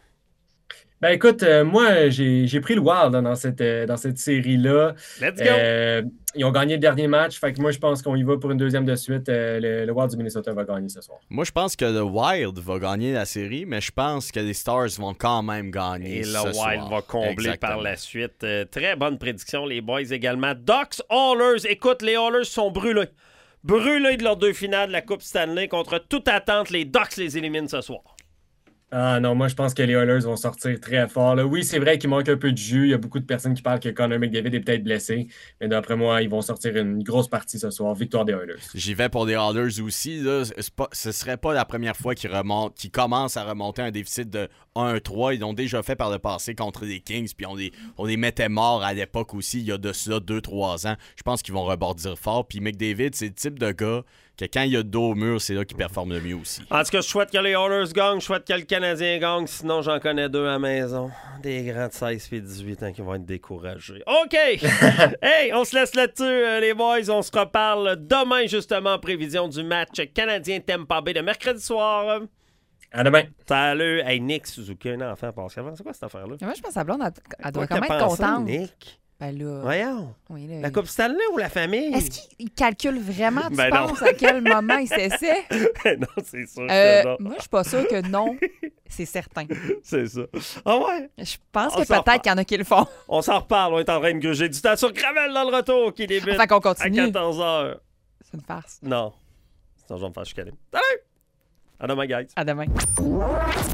Ben écoute, moi, j'ai pris le Wild dans cette série-là. Let's go! Ils ont gagné le dernier match, fait que moi, je pense qu'on y va pour une deuxième de suite. Le Wild du Minnesota va gagner ce soir. Moi, je pense que le Wild va gagner la série, mais je pense que les Stars vont quand même gagner ce soir. Et le Wild va combler par la suite. Très bonne prédiction, les boys également. Ducks, Oilers. Écoute, les Oilers sont brûlés. Brûlés de leurs 2 finales de la Coupe Stanley. Contre toute attente, les Ducks les éliminent ce soir. Ah non, moi je pense que les Oilers vont sortir très fort. Là. Oui, c'est vrai qu'il manque un peu de jus. Il y a beaucoup de personnes qui parlent que Connor McDavid est peut-être blessé. Mais d'après moi, ils vont sortir une grosse partie ce soir. Victoire des Oilers. J'y vais pour les Oilers aussi. Là. Ce serait pas la première fois qu'ils commencent à remonter un déficit de 1-3. Ils l'ont déjà fait par le passé contre les Kings. Puis on les mettait morts à l'époque aussi, il y a de cela 2-3 ans. Je pense qu'ils vont rebordir fort. Puis McDavid, c'est le type de gars que quand il y a dos au mur, c'est là qu'il performe le mieux aussi. En tout cas, je souhaite que les Oilers gagnent, je souhaite que le Canadien gagne, sinon j'en connais 2 à la maison. Des grands de 16 et 18 ans qui vont être découragés. OK! Hey, on se laisse là-dessus, les boys. On se reparle demain, justement, en prévision du match Canadien-Tampa Bay de mercredi soir. À demain. Salut! Hey, Nick Suzuki, un enfant, Pascal. C'est quoi cette affaire-là? Moi, je pense que sa blonde, elle doit quand même être contente. Nick? Ben là... Voyons. Oui, là, la Coupe Stanley ou la famille? Est-ce qu'il calcule vraiment, tu penses, à quel moment il s'essaie? Non, c'est sûr que non. Moi, je suis pas sûre que non. C'est certain. C'est ça. Ah ouais? Je pense que peut-être qu'il y en a qui le font. On s'en reparle. On est en train de gruger du temps sur Gravel dans le retour qui débute enfin, qu'on continue. à 14h. C'est une farce. Non. Sinon, je vais me faire chicaner. Salut! À demain, guys. À demain.